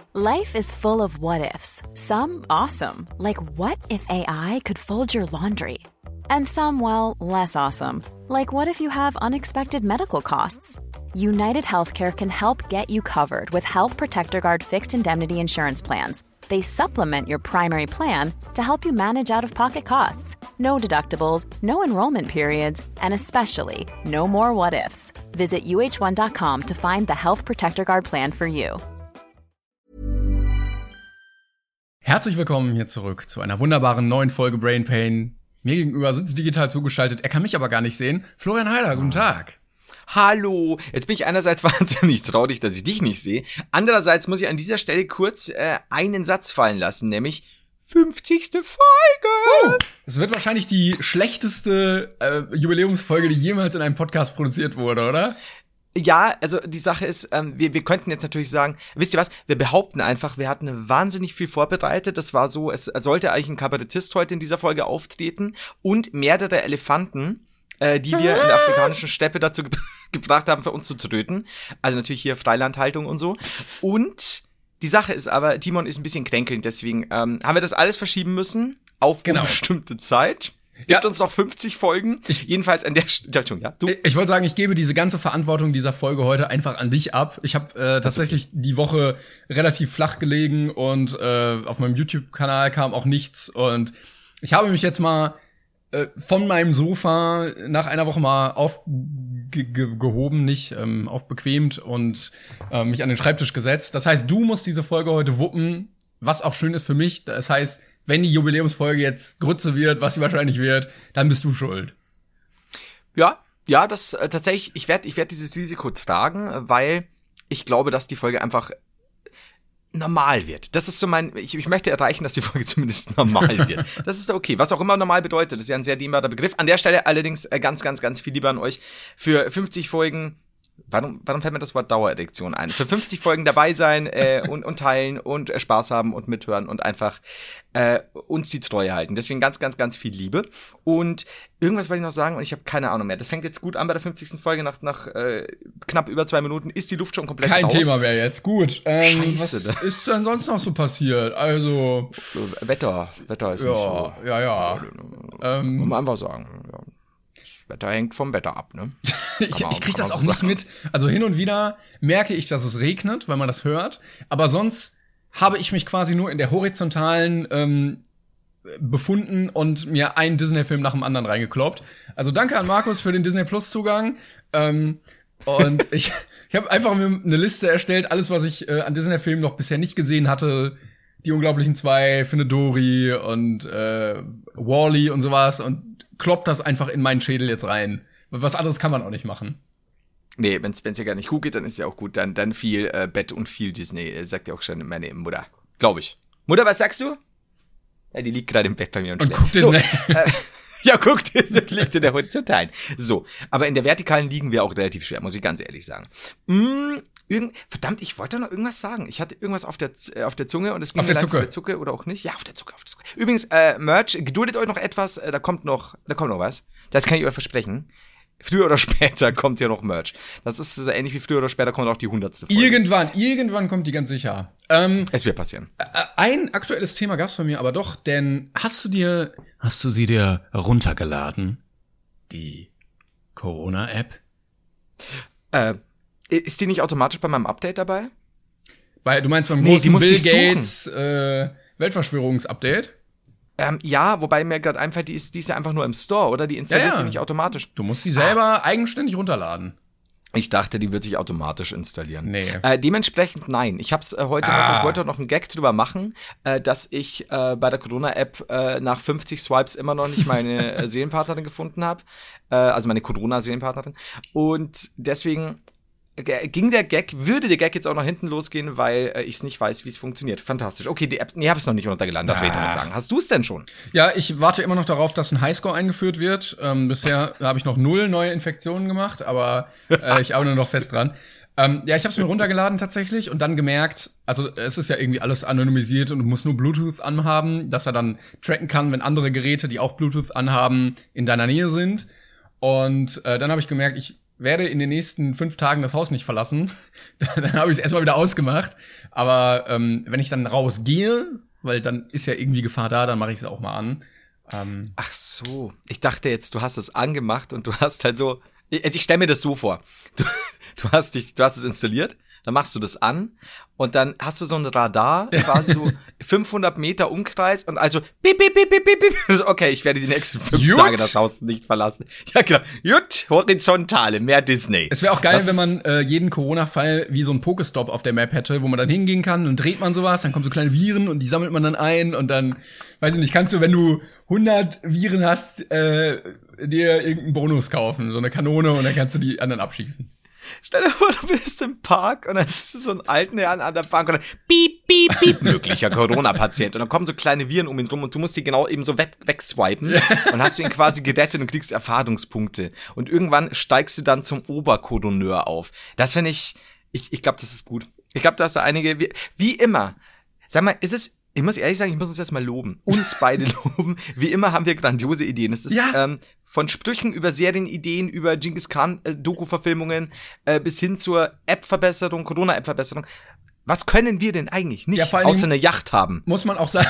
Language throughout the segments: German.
Life is full of what-ifs. Some awesome, like what if AI could fold your laundry? And some, well, less awesome, like what if you have unexpected medical costs? United Healthcare can help get you covered with Health Protector Guard fixed indemnity insurance plans. They supplement your primary plan to help you manage out-of-pocket costs. No deductibles, no enrollment periods, and especially no more what-ifs. Visit uh1.com to find the Health Protector Guard plan for you. Herzlich willkommen hier zurück zu einer wunderbaren neuen Folge Brain Pain. Mir gegenüber sitzt digital zugeschaltet, er kann mich aber gar nicht sehen. Florian Heider, guten Tag. Hallo, jetzt bin ich einerseits wahnsinnig traurig, dass ich dich nicht sehe. Andererseits muss ich an dieser Stelle kurz einen Satz fallen lassen, nämlich 50. Folge. Es wird wahrscheinlich die schlechteste Jubiläumsfolge, die jemals in einem Podcast produziert wurde, oder? Ja, also die Sache ist, wir könnten jetzt natürlich sagen, wisst ihr was, wir behaupten einfach, wir hatten wahnsinnig viel vorbereitet. Das war so, es sollte eigentlich ein Kabarettist heute in dieser Folge auftreten und mehrere Elefanten, die wir in der afrikanischen Steppe dazu gebracht haben, für uns zu töten. Also natürlich hier Freilandhaltung und so. Und die Sache ist aber, Timon ist ein bisschen kränkelnd, deswegen haben wir das alles verschieben müssen auf unbestimmte Zeit. Gibt uns noch 50 Folgen. Jedenfalls an der Stelle, ja, du? Ich wollte sagen, ich gebe diese ganze Verantwortung dieser Folge heute einfach an dich ab. Ich habe tatsächlich die Woche relativ flach gelegen und auf meinem YouTube-Kanal kam auch nichts. Und ich habe mich jetzt mal von meinem Sofa nach einer Woche mal aufgehoben, nicht aufbequemt und mich an den Schreibtisch gesetzt. Das heißt, du musst diese Folge heute wuppen, was auch schön ist für mich. Das heißt, wenn die Jubiläumsfolge jetzt Grütze wird, was sie wahrscheinlich wird, dann bist du schuld. Ja, das tatsächlich, ich werd dieses Risiko tragen, weil ich glaube, dass die Folge einfach normal wird. Das ist so ich möchte erreichen, dass die Folge zumindest normal wird. Das ist okay. Was auch immer normal bedeutet, das ist ja ein sehr dehnbarer Begriff. An der Stelle allerdings ganz, ganz, ganz viel lieber an euch. Für 50 Folgen, warum fällt mir das Wort Dauererektion ein? Für 50 Folgen dabei sein und teilen und Spaß haben und mithören und einfach uns die Treue halten. Deswegen ganz, ganz, ganz viel Liebe. Und irgendwas wollte ich noch sagen und ich habe keine Ahnung mehr. Das fängt jetzt gut an bei der 50. Folge. Nach knapp über 2 Minuten ist die Luft schon komplett raus. Kein Thema mehr jetzt. Gut. Scheiße. Was ist denn sonst noch so passiert? Also Wetter ist nicht so. Ja. Muss man einfach sagen. Ja. Das Wetter hängt vom Wetter ab, ne? Ich krieg das auch nicht mit. Also hin und wieder merke ich, dass es regnet, weil man das hört. Aber sonst habe ich mich quasi nur in der horizontalen befunden und mir einen Disney-Film nach dem anderen reingekloppt. Also danke an Markus für den Disney-Plus-Zugang. Und ich habe einfach mir eine Liste erstellt, alles, was ich an Disney-Filmen noch bisher nicht gesehen hatte. Die Unglaublichen 2, Findet Dory und Wall-E und sowas. Und kloppt das einfach in meinen Schädel jetzt rein. Was anderes kann man auch nicht machen. Nee, wenn's ja gar nicht gut geht, dann ist ja auch gut. Dann viel Bett und viel Disney, sagt ja auch schon meine Mutter. Glaube ich. Mutter, was sagst du? Ja, die liegt gerade im Bett bei mir und schläft. Guckt Disney. Ja, guckt, liegt in der Horizontalen. So, aber in der Vertikalen liegen wir auch relativ schwer, muss ich ganz ehrlich sagen. Verdammt, ich wollte noch irgendwas sagen. Ich hatte irgendwas auf der Zunge und es ging auf der Zunge oder auch nicht. Ja, auf der Zunge. Übrigens, Merch, geduldet euch noch etwas, da kommt noch was. Das kann ich euch versprechen. Früher oder später kommt hier noch Merch. Das ist so ähnlich wie früher oder später kommt auch die 100. Folge. Irgendwann kommt die ganz sicher. Es wird passieren. Ein aktuelles Thema gab's bei mir aber doch, denn hast du sie dir runtergeladen? Die Corona-App? Ist die nicht automatisch bei meinem Update dabei? Du meinst beim großen Bill Gates Weltverschwörungsupdate? Ja, wobei mir gerade einfällt, die ist ja einfach nur im Store, oder? Die installiert sie nicht automatisch. Du musst sie selber eigenständig runterladen. Ich dachte, die wird sich automatisch installieren. Nee. Dementsprechend nein. Ich hab's heute ich wollte noch einen Gag drüber machen, dass ich bei der Corona-App nach 50 Swipes immer noch nicht meine Seelenpartnerin gefunden habe. Also meine Corona-Seelenpartnerin. Und deswegen würde der Gag jetzt auch nach hinten losgehen, weil ich es nicht weiß, wie es funktioniert. Fantastisch. Okay, die App, nee, habe ich es noch nicht runtergeladen, das will ich damit sagen. Hast du es denn schon? Ja, ich warte immer noch darauf, dass ein Highscore eingeführt wird. Bisher habe ich noch 0 neue Infektionen gemacht, aber ich arbeite noch fest dran. Ja, ich habe es mir runtergeladen tatsächlich und dann gemerkt, also es ist ja irgendwie alles anonymisiert und du musst nur Bluetooth anhaben, dass er dann tracken kann, wenn andere Geräte, die auch Bluetooth anhaben, in deiner Nähe sind. Und dann habe ich gemerkt, ich werde in den nächsten 5 Tagen das Haus nicht verlassen. Dann habe ich es erstmal wieder ausgemacht. Aber wenn ich dann rausgehe, weil dann ist ja irgendwie Gefahr da, dann mache ich es auch mal an. Ach so. Ich dachte jetzt, du hast es angemacht und du hast halt so. Ich stelle mir das so vor. Du hast es installiert, dann machst du das an und dann hast du so ein Radar, quasi so 500 Meter Umkreis und also piep, piep, piep, piep, piep, piep. Okay, ich werde die nächsten 5 Tage das Haus nicht verlassen. Ja, genau. Jut, Horizontale, mehr Disney. Es wäre auch geil, wenn man jeden Corona-Fall wie so ein Pokestop auf der Map hätte, wo man dann hingehen kann und dreht man sowas, dann kommen so kleine Viren und die sammelt man dann ein und dann, weiß ich nicht, kannst du, wenn du 100 Viren hast, dir irgendeinen Bonus kaufen, so eine Kanone und dann kannst du die anderen abschießen. Stell dir vor, du bist im Park und dann siehst du so einen alten Herrn an der Bank und dann piep, piep, piep, möglicher Corona-Patient. Und dann kommen so kleine Viren um ihn rum und du musst die genau eben so wegswipen. Und hast du ihn quasi gerettet und kriegst Erfahrungspunkte. Und irgendwann steigst du dann zum Oberkoordineur auf. Das finde ich glaube, das ist gut. Ich glaube, da hast du einige, wie immer. Sag mal, ich muss ehrlich sagen, ich muss uns jetzt mal loben. Uns beide loben. Wie immer haben wir grandiose Ideen. Es ist von Sprüchen über Serienideen, über Genghis Khan Doku-Verfilmungen bis hin zur App-Verbesserung, Corona-App-Verbesserung. Was können wir denn eigentlich nicht, außer eine Yacht haben? Muss man auch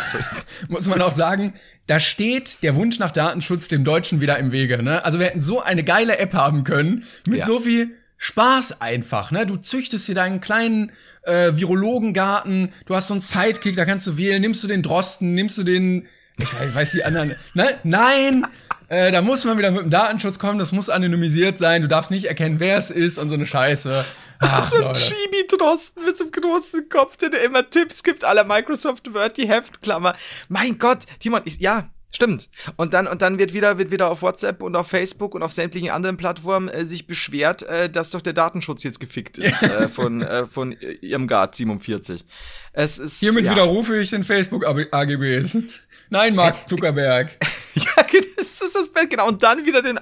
sagen, da steht der Wunsch nach Datenschutz dem Deutschen wieder im Wege. Ne? Also wir hätten so eine geile App haben können mit so viel Spaß einfach, ne? Du züchtest dir deinen kleinen Virologengarten, du hast so einen Sidekick, da kannst du wählen, nimmst du den Drosten, nimmst du den, ich weiß die anderen, ne? Nein! Da muss man wieder mit dem Datenschutz kommen, das muss anonymisiert sein, du darfst nicht erkennen, wer es ist und so eine Scheiße. Ach, so ein Chibi-Drosten mit so einem großen Kopf, der dir immer Tipps gibt, à la Microsoft Word, die Heftklammer. Mein Gott, Timon, ja, stimmt. Und dann wird wieder auf WhatsApp und auf Facebook und auf sämtlichen anderen Plattformen sich beschwert, dass doch der Datenschutz jetzt gefickt ist von Irmgard 47. Es ist hiermit widerrufe ich den Facebook AGBs. Nein, Mark Zuckerberg. Ja, das ist das Beste, genau. Und dann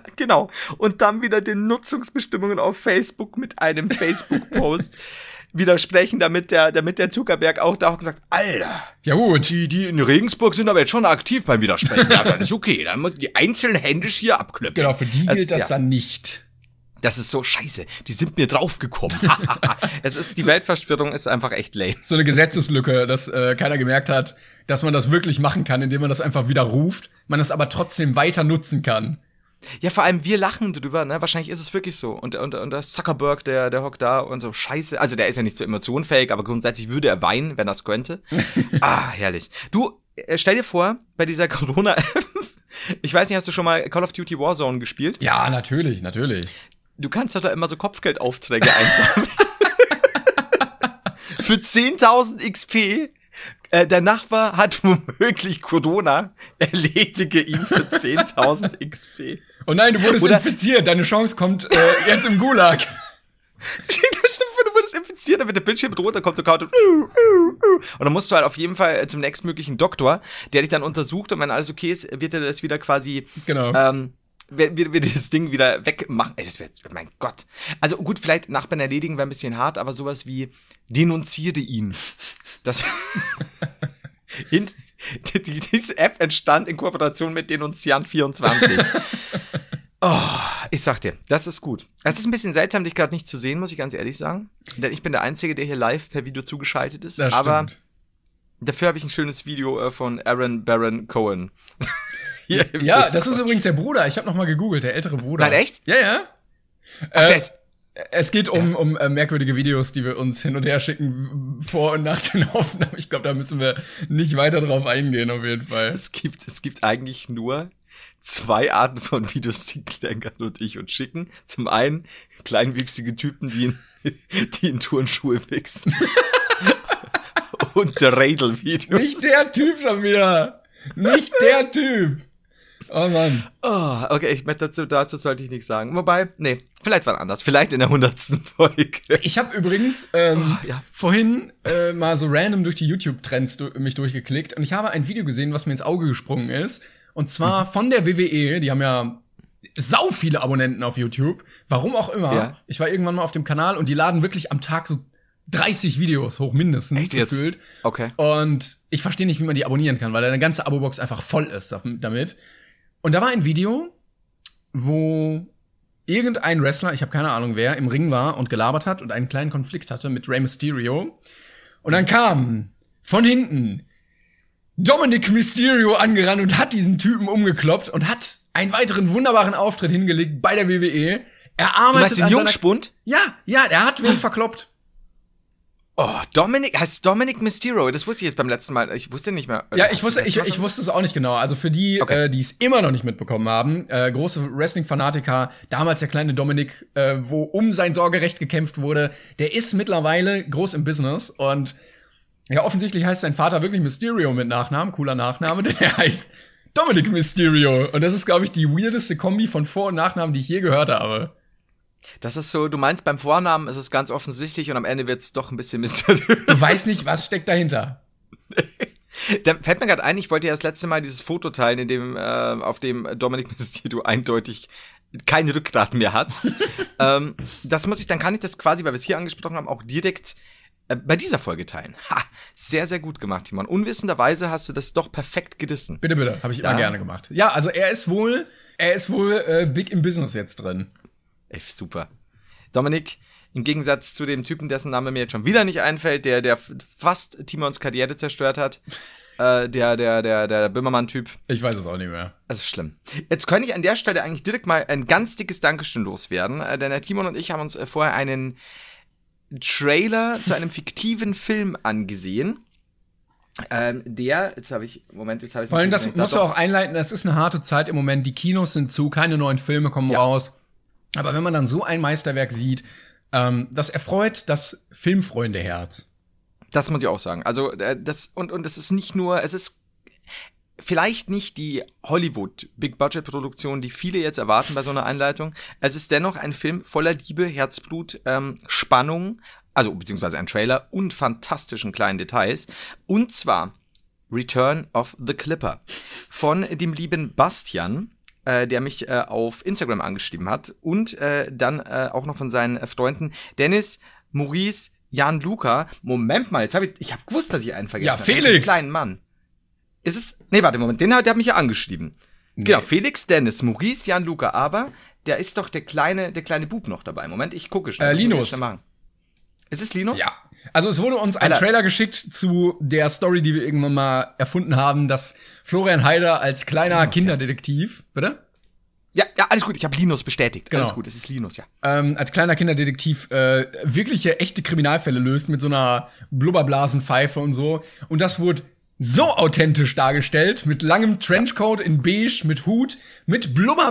wieder den Nutzungsbestimmungen auf Facebook mit einem Facebook-Post widersprechen, damit der Zuckerberg auch da auch gesagt, Alter, ja gut, die in Regensburg sind aber jetzt schon aktiv beim Widersprechen. Ja, dann ist okay, dann muss die einzeln händisch hier abklöppen. Genau, für die gilt das dann nicht. Das ist so scheiße. Die sind mir draufgekommen. Die Weltverschwörung ist einfach echt lame. So eine Gesetzeslücke, dass keiner gemerkt hat, dass man das wirklich machen kann, indem man das einfach widerruft, man es aber trotzdem weiter nutzen kann. Ja, vor allem wir lachen drüber, ne? Wahrscheinlich ist es wirklich so. Und der Zuckerberg, der hockt da und so, scheiße. Also der ist ja nicht so emotionenfähig, aber grundsätzlich würde er weinen, wenn er es könnte. Herrlich. Du, stell dir vor, bei dieser Corona, ich weiß nicht, hast du schon mal Call of Duty Warzone gespielt? Ja, natürlich. Du kannst da immer so Kopfgeldaufträge einsammeln. Für 10.000 XP. Der Nachbar hat womöglich Corona. Erledige ihn für 10.000 XP. Oh nein, du wurdest infiziert. Deine Chance kommt jetzt im Gulag. Stimmt, du wurdest infiziert, damit der Bildschirm runterkommt, so kaut und dann musst du halt auf jeden Fall zum nächstmöglichen Doktor, der dich dann untersucht und wenn alles okay ist, wird er das wieder quasi wir dieses Ding wieder wegmachen. Ey, das wäre jetzt, mein Gott. Also gut, vielleicht Nachbarn erledigen wäre ein bisschen hart, aber sowas wie denunziere ihn. Das diese App entstand in Kooperation mit Denunziant24. Oh, ich sag dir, das ist gut. Es ist ein bisschen seltsam, dich gerade nicht zu sehen, muss ich ganz ehrlich sagen. Denn ich bin der Einzige, der hier live per Video zugeschaltet ist. Das aber stimmt. Dafür habe ich ein schönes Video von Aaron Baron Cohen. Ja, das ist übrigens der Bruder. Ich habe noch mal gegoogelt, der ältere Bruder. Nein, echt? Ja. Es geht um merkwürdige Videos, die wir uns hin und her schicken vor und nach den Aufnahmen. Ich glaube, da müssen wir nicht weiter drauf eingehen, auf jeden Fall. Es gibt eigentlich nur 2 Arten von Videos, die Klenkern und ich uns schicken. Zum einen kleinwüchsige Typen, die in Turnschuhe wichsen. Und Radel-Videos. Nicht der Typ schon wieder. Nicht der Typ. Oh Mann. Oh, okay, ich möchte dazu sollte ich nichts sagen. Wobei, nee, vielleicht war anders. Vielleicht in der 100. Folge. Ich habe übrigens vorhin mal so random durch die YouTube-Trends mich durchgeklickt und ich habe ein Video gesehen, was mir ins Auge gesprungen ist. Und zwar von der WWE. Die haben ja sau viele Abonnenten auf YouTube. Warum auch immer. Ja. Ich war irgendwann mal auf dem Kanal und die laden wirklich am Tag so 30 Videos hoch mindestens gefühlt. Okay. Und ich verstehe nicht, wie man die abonnieren kann, weil deine ganze Abo-Box einfach voll ist damit. Und da war ein Video, wo irgendein Wrestler, ich habe keine Ahnung wer, im Ring war und gelabert hat und einen kleinen Konflikt hatte mit Rey Mysterio. Und dann kam von hinten Dominic Mysterio angerannt und hat diesen Typen umgekloppt und hat einen weiteren wunderbaren Auftritt hingelegt bei der WWE. Er arbeitet du meinst den Jungspund? Ja, er hat wen verkloppt. Oh, heißt Dominic Mysterio? Das wusste ich jetzt beim letzten Mal. Ich wusste nicht mehr. Ja, ich wusste es auch nicht genau. Also für die, die es immer noch nicht mitbekommen haben, große Wrestling-Fanatiker, damals der kleine Dominic, wo um sein Sorgerecht gekämpft wurde, der ist mittlerweile groß im Business und ja, offensichtlich heißt sein Vater wirklich Mysterio mit Nachnamen, cooler Nachname, denn er heißt Dominic Mysterio. Und das ist, glaube ich, die weirdeste Kombi von Vor- und Nachnamen, die ich je gehört habe. Das ist so, du meinst, beim Vornamen ist es ganz offensichtlich und am Ende wird's doch ein bisschen mysteriös. Du weißt nicht, was steckt dahinter. Da fällt mir gerade ein, ich wollte ja das letzte Mal dieses Foto teilen, in dem, auf dem Dominic Mysterio eindeutig kein Rückgrat mehr hat. Dann kann ich das quasi, weil wir es hier angesprochen haben, auch direkt bei dieser Folge teilen. Ha, sehr, sehr gut gemacht, Timon. Unwissenderweise hast du das doch perfekt gedissen. Bitte, habe ich immer gerne gemacht. Ja, also er ist wohl big im Business jetzt drin. Ey, super. Dominik, im Gegensatz zu dem Typen, dessen Name mir jetzt schon wieder nicht einfällt, der fast Timons Karriere zerstört hat, der Böhmermann-Typ. Ich weiß es auch nicht mehr. Das ist schlimm. Jetzt könnte ich an der Stelle eigentlich direkt mal ein ganz dickes Dankeschön loswerden, denn der Timon und ich haben uns vorher einen Trailer zu einem fiktiven Film angesehen. Vor allem, das musst du auch einleiten, das ist eine harte Zeit im Moment, die Kinos sind zu, keine neuen Filme kommen raus. Aber wenn man dann so ein Meisterwerk sieht, das erfreut das Filmfreundeherz. Das muss ich auch sagen. Also, es ist nicht nur, es ist vielleicht nicht die Hollywood-Big-Budget-Produktion, die viele jetzt erwarten bei so einer Einleitung. Es ist dennoch ein Film voller Liebe, Herzblut, Spannung, also beziehungsweise ein Trailer und fantastischen kleinen Details. Und zwar Return of the Clipper von dem lieben Bastian, der mich auf Instagram angeschrieben hat und dann auch noch von seinen Freunden Dennis, Maurice, Jan Luca. Moment mal, ich habe gewusst, dass ich einen vergessen habe. Ja, Felix. Den kleinen Mann. Warte, Moment, der hat mich ja angeschrieben. Nee. Genau, Felix, Dennis, Maurice, Jan Luca, aber der ist doch der kleine Bub noch dabei. Moment, ich gucke schon. Linus. Ist es Linus? Ja. Also es wurde uns ein Trailer geschickt zu der Story, die wir irgendwann mal erfunden haben, dass Florian Heider als kleiner Linus, Kinderdetektiv, bitte? Ja, alles gut, ich habe Linus bestätigt. Genau. Alles gut, es ist Linus, ja. Als kleiner Kinderdetektiv wirkliche, echte Kriminalfälle löst mit so einer Blubberblasenpfeife und so. Und das wurde so authentisch dargestellt, mit langem Trenchcoat in beige, mit Hut, mit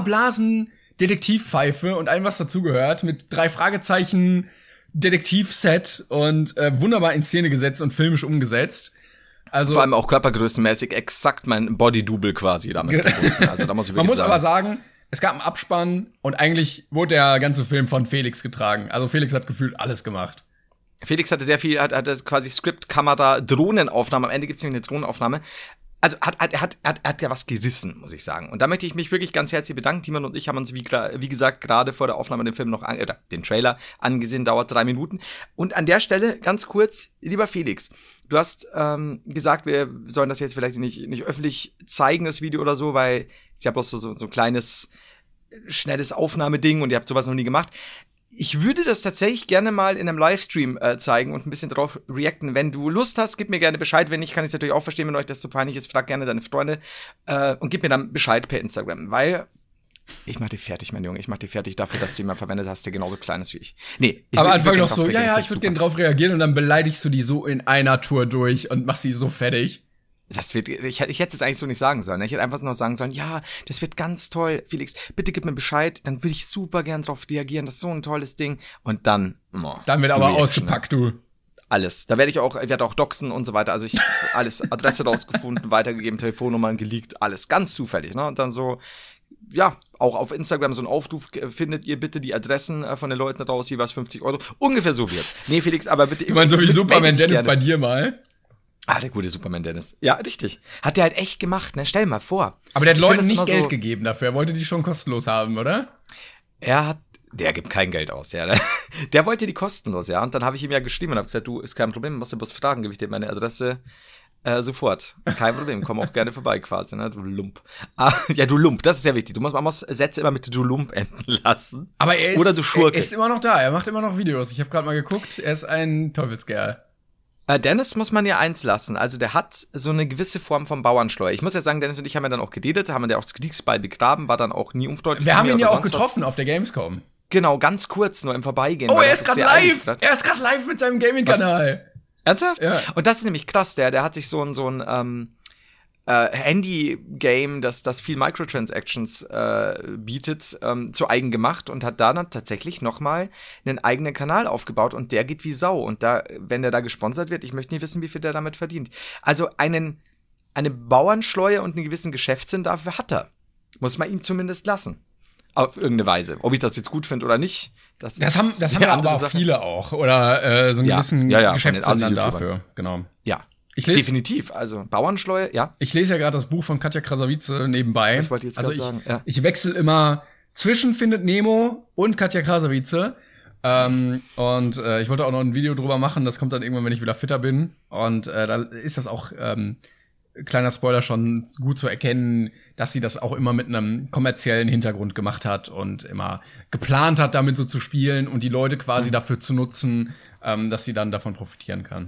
Blubberblasen-Detektivpfeife und allem, was dazugehört, mit 3 Fragezeichen Detektivset und wunderbar in Szene gesetzt und filmisch umgesetzt. Also vor allem auch körpergrößenmäßig exakt mein Body-Double quasi damit gefunden. Also da muss ich wirklich Man muss aber sagen, es gab einen Abspann und eigentlich wurde der ganze Film von Felix getragen. Also Felix hat gefühlt alles gemacht. Felix hatte sehr viel, hatte quasi Skript, Kamera, Drohnenaufnahme. Am Ende gibt es nämlich eine Drohnenaufnahme. Also er hat ja was gerissen, muss ich sagen. Und da möchte ich mich wirklich ganz herzlich bedanken. Timon und ich haben uns, wie gesagt, gerade vor der Aufnahme den Film oder den Trailer angesehen, dauert 3 Minuten. Und an der Stelle, ganz kurz, lieber Felix, du hast gesagt, wir sollen das jetzt vielleicht nicht öffentlich zeigen, das Video oder so, weil es ja bloß so ein kleines, schnelles Aufnahmeding und ihr habt sowas noch nie gemacht. Ich würde das tatsächlich gerne mal in einem Livestream zeigen und ein bisschen drauf reacten. Wenn du Lust hast, gib mir gerne Bescheid. Wenn nicht, kann ich es natürlich auch verstehen, wenn euch das so peinlich ist. Frag gerne deine Freunde und gib mir dann Bescheid per Instagram. Weil ich mach dich fertig, mein Junge. Ich mach dich fertig dafür, dass du jemanden verwendet hast, der genauso klein ist wie ich. Nee. Aber Anfang noch so, ich würde gerne drauf reagieren und dann beleidigst du die so in einer Tour durch und machst sie so fertig. Ich hätte es eigentlich so nicht sagen sollen. Ich hätte einfach nur sagen sollen, ja, das wird ganz toll, Felix, bitte gib mir Bescheid, dann würde ich super gern drauf reagieren, das ist so ein tolles Ding. Und dann, dann wird aber ausgepackt, du. Alles. Da werde ich werde auch doxen und so weiter. Also ich alles, Adresse rausgefunden, weitergegeben, Telefonnummern geleakt, alles ganz zufällig, ne? Und dann so, ja, auch auf Instagram so ein Aufruf, findet ihr bitte die Adressen von den Leuten raus, jeweils 50 €. Ungefähr so wird's. Nee, Felix, aber bitte. Ich meine, so wie Superman Dennis bei dir mal. Der gute Superman Dennis. Ja, richtig. Hat der halt echt gemacht, ne? Stell dir mal vor. Aber der hat Leuten nicht Geld gegeben dafür. Er wollte die schon kostenlos haben, oder? Der gibt kein Geld aus, ja. Der wollte die kostenlos, ja. Und dann habe ich ihm ja geschrieben und habe gesagt, du, ist kein Problem, musst du bloß fragen, gebe ich dir meine Adresse. Sofort. Kein Problem. Komm auch gerne vorbei quasi, ne? Du Lump. Ja, du Lump. Das ist sehr wichtig. Man muss Sätze immer mit du Lump enden lassen. Aber er ist, oder du Schurke. Er ist immer noch da. Er macht immer noch Videos. Ich habe gerade mal geguckt. Er ist ein Teufelskerl. Dennis muss man ja eins lassen. Also der hat so eine gewisse Form von Bauernschleuer. Ich muss ja sagen, Dennis und ich haben ja dann auch geredet, haben ja auch das Kriegsbeil begraben, war dann auch nie unfreundlich. Wir haben ihn ja auch getroffen auf der Gamescom. Genau, ganz kurz nur im Vorbeigehen. Oh, er ist gerade live! Er ist gerade live mit seinem Gaming-Kanal. Ernsthaft? Ja. Und das ist nämlich krass, der hat sich so ein Handy-Game, das viel Microtransactions bietet, zu eigen gemacht und hat da dann tatsächlich nochmal einen eigenen Kanal aufgebaut und der geht wie Sau. Und da, wenn der da gesponsert wird, ich möchte nicht wissen, wie viel der damit verdient. Also eine Bauernschleue und einen gewissen Geschäftssinn dafür hat er. Muss man ihm zumindest lassen. Auf irgendeine Weise. Ob ich das jetzt gut finde oder nicht, das haben ja aber auch viele auch. Oder so einen gewissen Geschäftssinn dann dafür. Genau. Ja. Definitiv, also Bauernschleue, ja. Ich lese ja gerade das Buch von Katja Krasavice nebenbei. Das wollte ich jetzt gerade sagen, ja. Ich wechsle immer zwischen Findet Nemo und Katja Krasavice. Und ich wollte auch noch ein Video drüber machen, das kommt dann irgendwann, wenn ich wieder fitter bin. Und da ist das auch, kleiner Spoiler, schon gut zu erkennen, dass sie das auch immer mit einem kommerziellen Hintergrund gemacht hat und immer geplant hat, damit so zu spielen und die Leute quasi dafür zu nutzen, dass sie dann davon profitieren kann.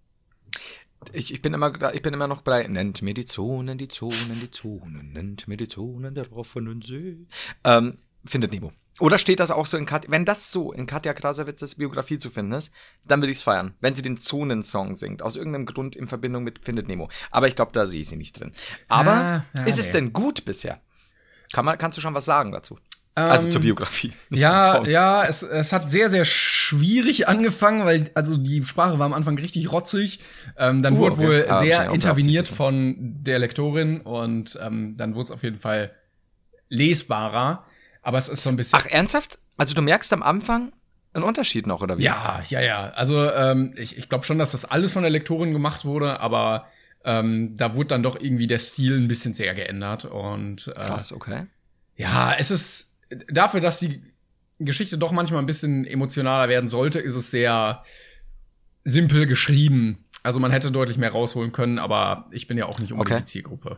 Ich bin immer noch bei nennt mir die Zonen, nennt mir die Zonen der offenen See. Findet Nemo. Oder steht das auch so wenn das so in Katja Krasavices Biografie zu finden ist, dann würde ich es feiern, wenn sie den Zonensong singt, aus irgendeinem Grund in Verbindung mit Findet Nemo. Aber ich glaube, da sehe ich sie nicht drin. Aber ist es denn gut bisher? Kannst du schon was sagen dazu? Also zur Biografie. Ja, es hat sehr, sehr schwierig angefangen, weil also die Sprache war am Anfang richtig rotzig. Dann wurde wohl sehr interveniert von der Lektorin und dann wurde es auf jeden Fall lesbarer. Aber es ist so ein bisschen. Ach, ernsthaft? Also du merkst am Anfang einen Unterschied noch, oder wie? Ja. Also ich glaube schon, dass das alles von der Lektorin gemacht wurde, aber da wurde dann doch irgendwie der Stil ein bisschen sehr geändert. Und krass, okay. Ja, es ist dafür, dass die Geschichte doch manchmal ein bisschen emotionaler werden sollte, ist es sehr simpel geschrieben. Also man hätte deutlich mehr rausholen können, aber ich bin ja auch nicht unbedingt die Zielgruppe.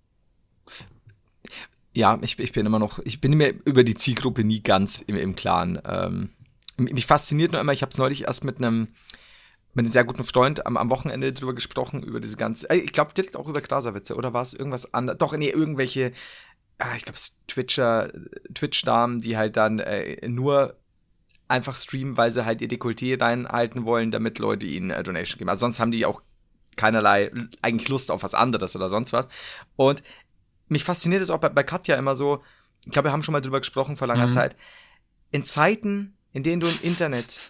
Ja, ich bin mir über die Zielgruppe nie ganz im Klaren. Mich fasziniert nur immer, ich habe es neulich erst mit einem sehr guten Freund am Wochenende drüber gesprochen, über diese ganze, ich glaube direkt auch über Krasavice, oder war es irgendwas anderes? Doch, nee, irgendwelche, ich glaube es Twitch-Damen, die halt dann nur einfach streamen, weil sie halt ihr Dekolleté reinhalten wollen, damit Leute ihnen Donation geben. Also sonst haben die auch keinerlei eigentlich Lust auf was anderes oder sonst was. Und mich fasziniert es auch bei Katja immer so, ich glaube, wir haben schon mal drüber gesprochen vor langer Zeit, in Zeiten, in denen du im Internet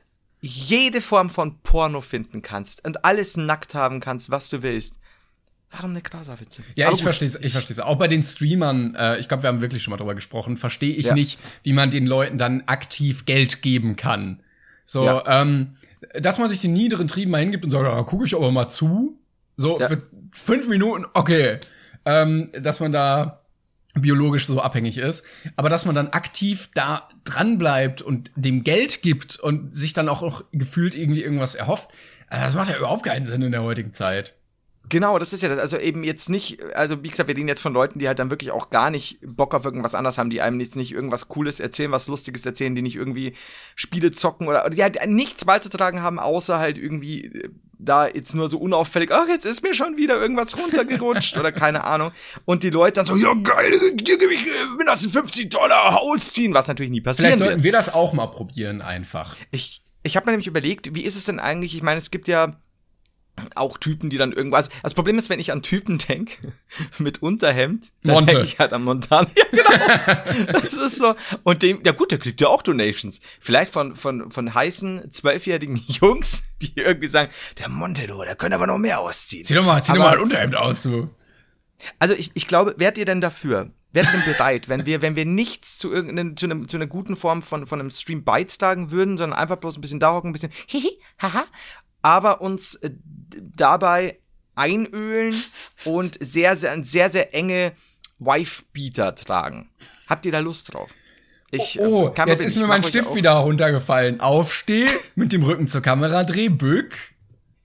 jede Form von Porno finden kannst und alles nackt haben kannst, was du willst. Warum eine Krasavice? Ja, ich versteh's. Auch bei den Streamern, ich glaube, wir haben wirklich schon mal drüber gesprochen, verstehe ich nicht, wie man den Leuten dann aktiv Geld geben kann. So, dass man sich den niederen Trieben mal hingibt und sagt, gucke ich aber mal zu. So, für 5 Minuten, okay. Dass man da biologisch so abhängig ist, aber dass man dann aktiv da dran bleibt und dem Geld gibt und sich dann auch gefühlt irgendwie irgendwas erhofft, das macht ja überhaupt keinen Sinn in der heutigen Zeit. Genau, das ist ja das. Also eben jetzt nicht, also wie gesagt, wir reden jetzt von Leuten, die halt dann wirklich auch gar nicht Bock auf irgendwas anderes haben, die einem jetzt nicht irgendwas Cooles erzählen, was Lustiges erzählen, die nicht irgendwie Spiele zocken oder die halt nichts beizutragen haben, außer halt irgendwie da jetzt nur so unauffällig, ach, jetzt ist mir schon wieder irgendwas runtergerutscht oder keine Ahnung. Und die Leute dann so, ja geil, dir gebe ich das $50 Haus ziehen, was natürlich nie passieren wird. Vielleicht sollten wir das auch mal probieren einfach. Ich habe mir nämlich überlegt, wie ist es denn eigentlich, ich meine, es gibt ja auch Typen, die dann irgendwas. Also das Problem ist, wenn ich an Typen denke, mit Unterhemd, dann denke ich halt an Montana. Ja, genau. Das ist so. Und der kriegt ja auch Donations. Vielleicht von heißen, 12-jährigen Jungs, die irgendwie sagen, der Montero, der könnte aber noch mehr ausziehen. Zieh doch mal ein Unterhemd aus, du. Also ich glaube, wärt ihr denn dafür? Wärt ihr denn bereit, wenn wir nichts zu einer guten Form von einem Stream beitragen würden, sondern einfach bloß ein bisschen da hocken, ein bisschen hihi, haha, aber uns dabei einölen und sehr, sehr enge Wife-Beater tragen. Habt ihr da Lust drauf? Jetzt ist mir mein Stift wieder runtergefallen. Aufsteh, mit dem Rücken zur Kamera, dreh, bück.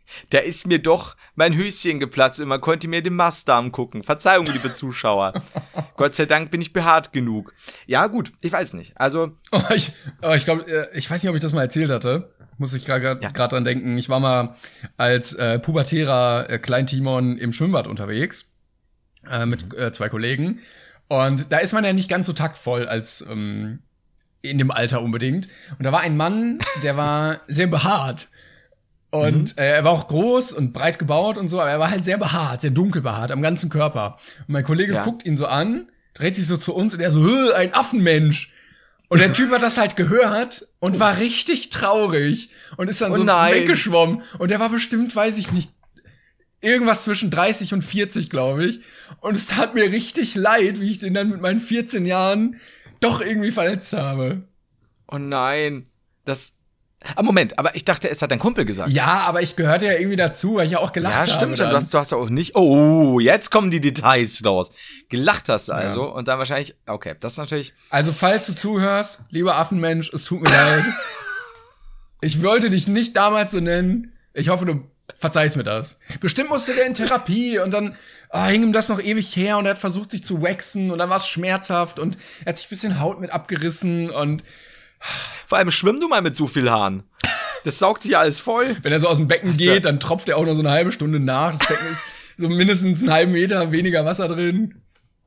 Da ist mir doch mein Höschen geplatzt und man konnte mir den Mastdarm gucken. Verzeihung, liebe Zuschauer. Gott sei Dank bin ich behaart genug. Ja, gut, ich weiß nicht. Also. Ich glaube, ich weiß nicht, ob ich das mal erzählt hatte. Muss ich gerade dran denken. Ich war mal als pubertärer Klein-Timon im Schwimmbad unterwegs mit 2 Kollegen. Und da ist man ja nicht ganz so taktvoll als in dem Alter unbedingt. Und da war ein Mann, der war sehr behaart. Und er war auch groß und breit gebaut und so, aber er war halt sehr behaart, sehr dunkel behaart am ganzen Körper. Und mein Kollege guckt ihn so an, dreht sich so zu uns und er so, ein Affenmensch. Und der Typ hat das halt gehört und war richtig traurig und ist dann so weggeschwommen. Und der war bestimmt, weiß ich nicht, irgendwas zwischen 30 und 40, glaube ich. Und es tat mir richtig leid, wie ich den dann mit meinen 14 Jahren doch irgendwie verletzt habe. Oh nein, Moment, aber ich dachte, es hat dein Kumpel gesagt. Ja, aber ich gehörte ja irgendwie dazu, weil ich ja auch gelacht habe. Ja, stimmt schon, du hast auch nicht, oh, jetzt kommen die Details raus. Gelacht hast du also und dann wahrscheinlich, okay, das ist natürlich. Also, falls du zuhörst, lieber Affenmensch, es tut mir leid. Ich wollte dich nicht damals so nennen. Ich hoffe, du verzeihst mir das. Bestimmt musste der in Therapie und dann hing ihm das noch ewig her und er hat versucht, sich zu waxen und dann war es schmerzhaft und er hat sich ein bisschen Haut mit abgerissen und vor allem schwimm du mal mit so viel Haaren. Das saugt sich ja alles voll. Wenn er so aus dem Becken geht, dann tropft er auch noch so eine halbe Stunde nach. Das Becken ist so mindestens einen halben Meter weniger Wasser drin.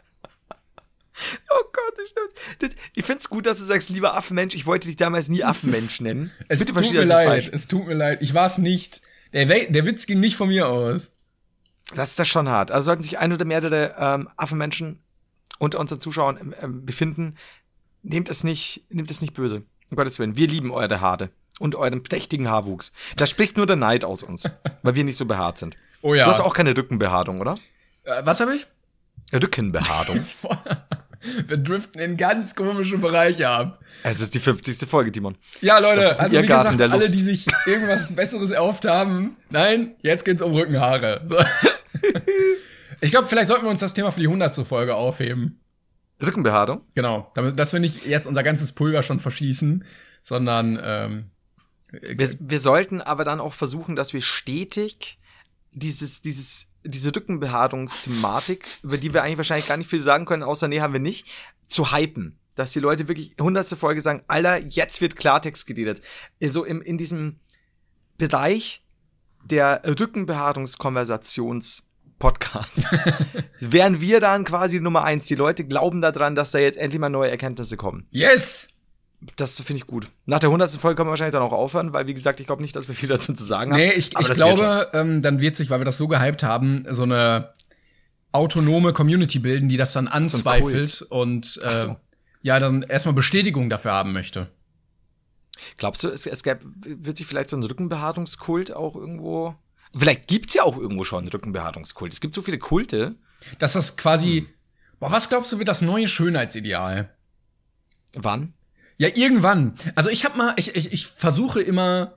Oh Gott, das stimmt. Ich find's gut, dass du sagst, lieber Affenmensch. Ich wollte dich damals nie Affenmensch nennen. Es tut mir leid. Ich war's nicht. Der Witz ging nicht von mir aus. Das ist das schon hart. Also sollten sich ein oder mehrere Affenmenschen unter unseren Zuschauern befinden, nehmt es nicht böse. Um Gottes Willen. Wir lieben eure Haare und euren prächtigen Haarwuchs. Da spricht nur der Neid aus uns, weil wir nicht so behaart sind. Oh ja. Du hast auch keine Rückenbehaarung, oder? Was habe ich? Rückenbehaarung. Wir driften in ganz komische Bereiche ab. Es ist die 50. Folge, Timon. Ja, Leute, also wie Irrgarten gesagt, alle, die sich irgendwas Besseres erhofft haben, nein, jetzt geht's um Rückenhaare. So. Ich glaube, vielleicht sollten wir uns das Thema für die 100. Folge aufheben. Rückenbehaarung? Genau, dass wir nicht jetzt unser ganzes Pulver schon verschießen, sondern wir sollten aber dann auch versuchen, dass wir stetig diese Rückenbehaarungsthematik, über die wir eigentlich wahrscheinlich gar nicht viel sagen können, außer nee, haben wir nicht, zu hypen. Dass die Leute wirklich 100. Folge sagen, Alter, jetzt wird Klartext geredet. So in diesem Bereich der Rückenbehaarungskonversations Podcast. Wären wir dann quasi Nummer 1. Die Leute glauben daran, dass da jetzt endlich mal neue Erkenntnisse kommen. Yes! Das finde ich gut. Nach der 100. Folge können wir wahrscheinlich dann auch aufhören, weil, wie gesagt, ich glaube nicht, dass wir viel dazu zu sagen haben. Nee, ich glaube, dann wird sich, weil wir das so gehypt haben, so eine autonome Community bilden, die das dann anzweifelt so und dann erstmal Bestätigung dafür haben möchte. Glaubst du, wird sich vielleicht so ein Rückenbehaarungskult auch irgendwo. Vielleicht gibt's ja auch irgendwo schon einen Rückenbehaarungskult. Es gibt so viele Kulte. Dass das quasi. Was glaubst du, wird das neue Schönheitsideal? Wann? Ja, irgendwann. Also ich versuche immer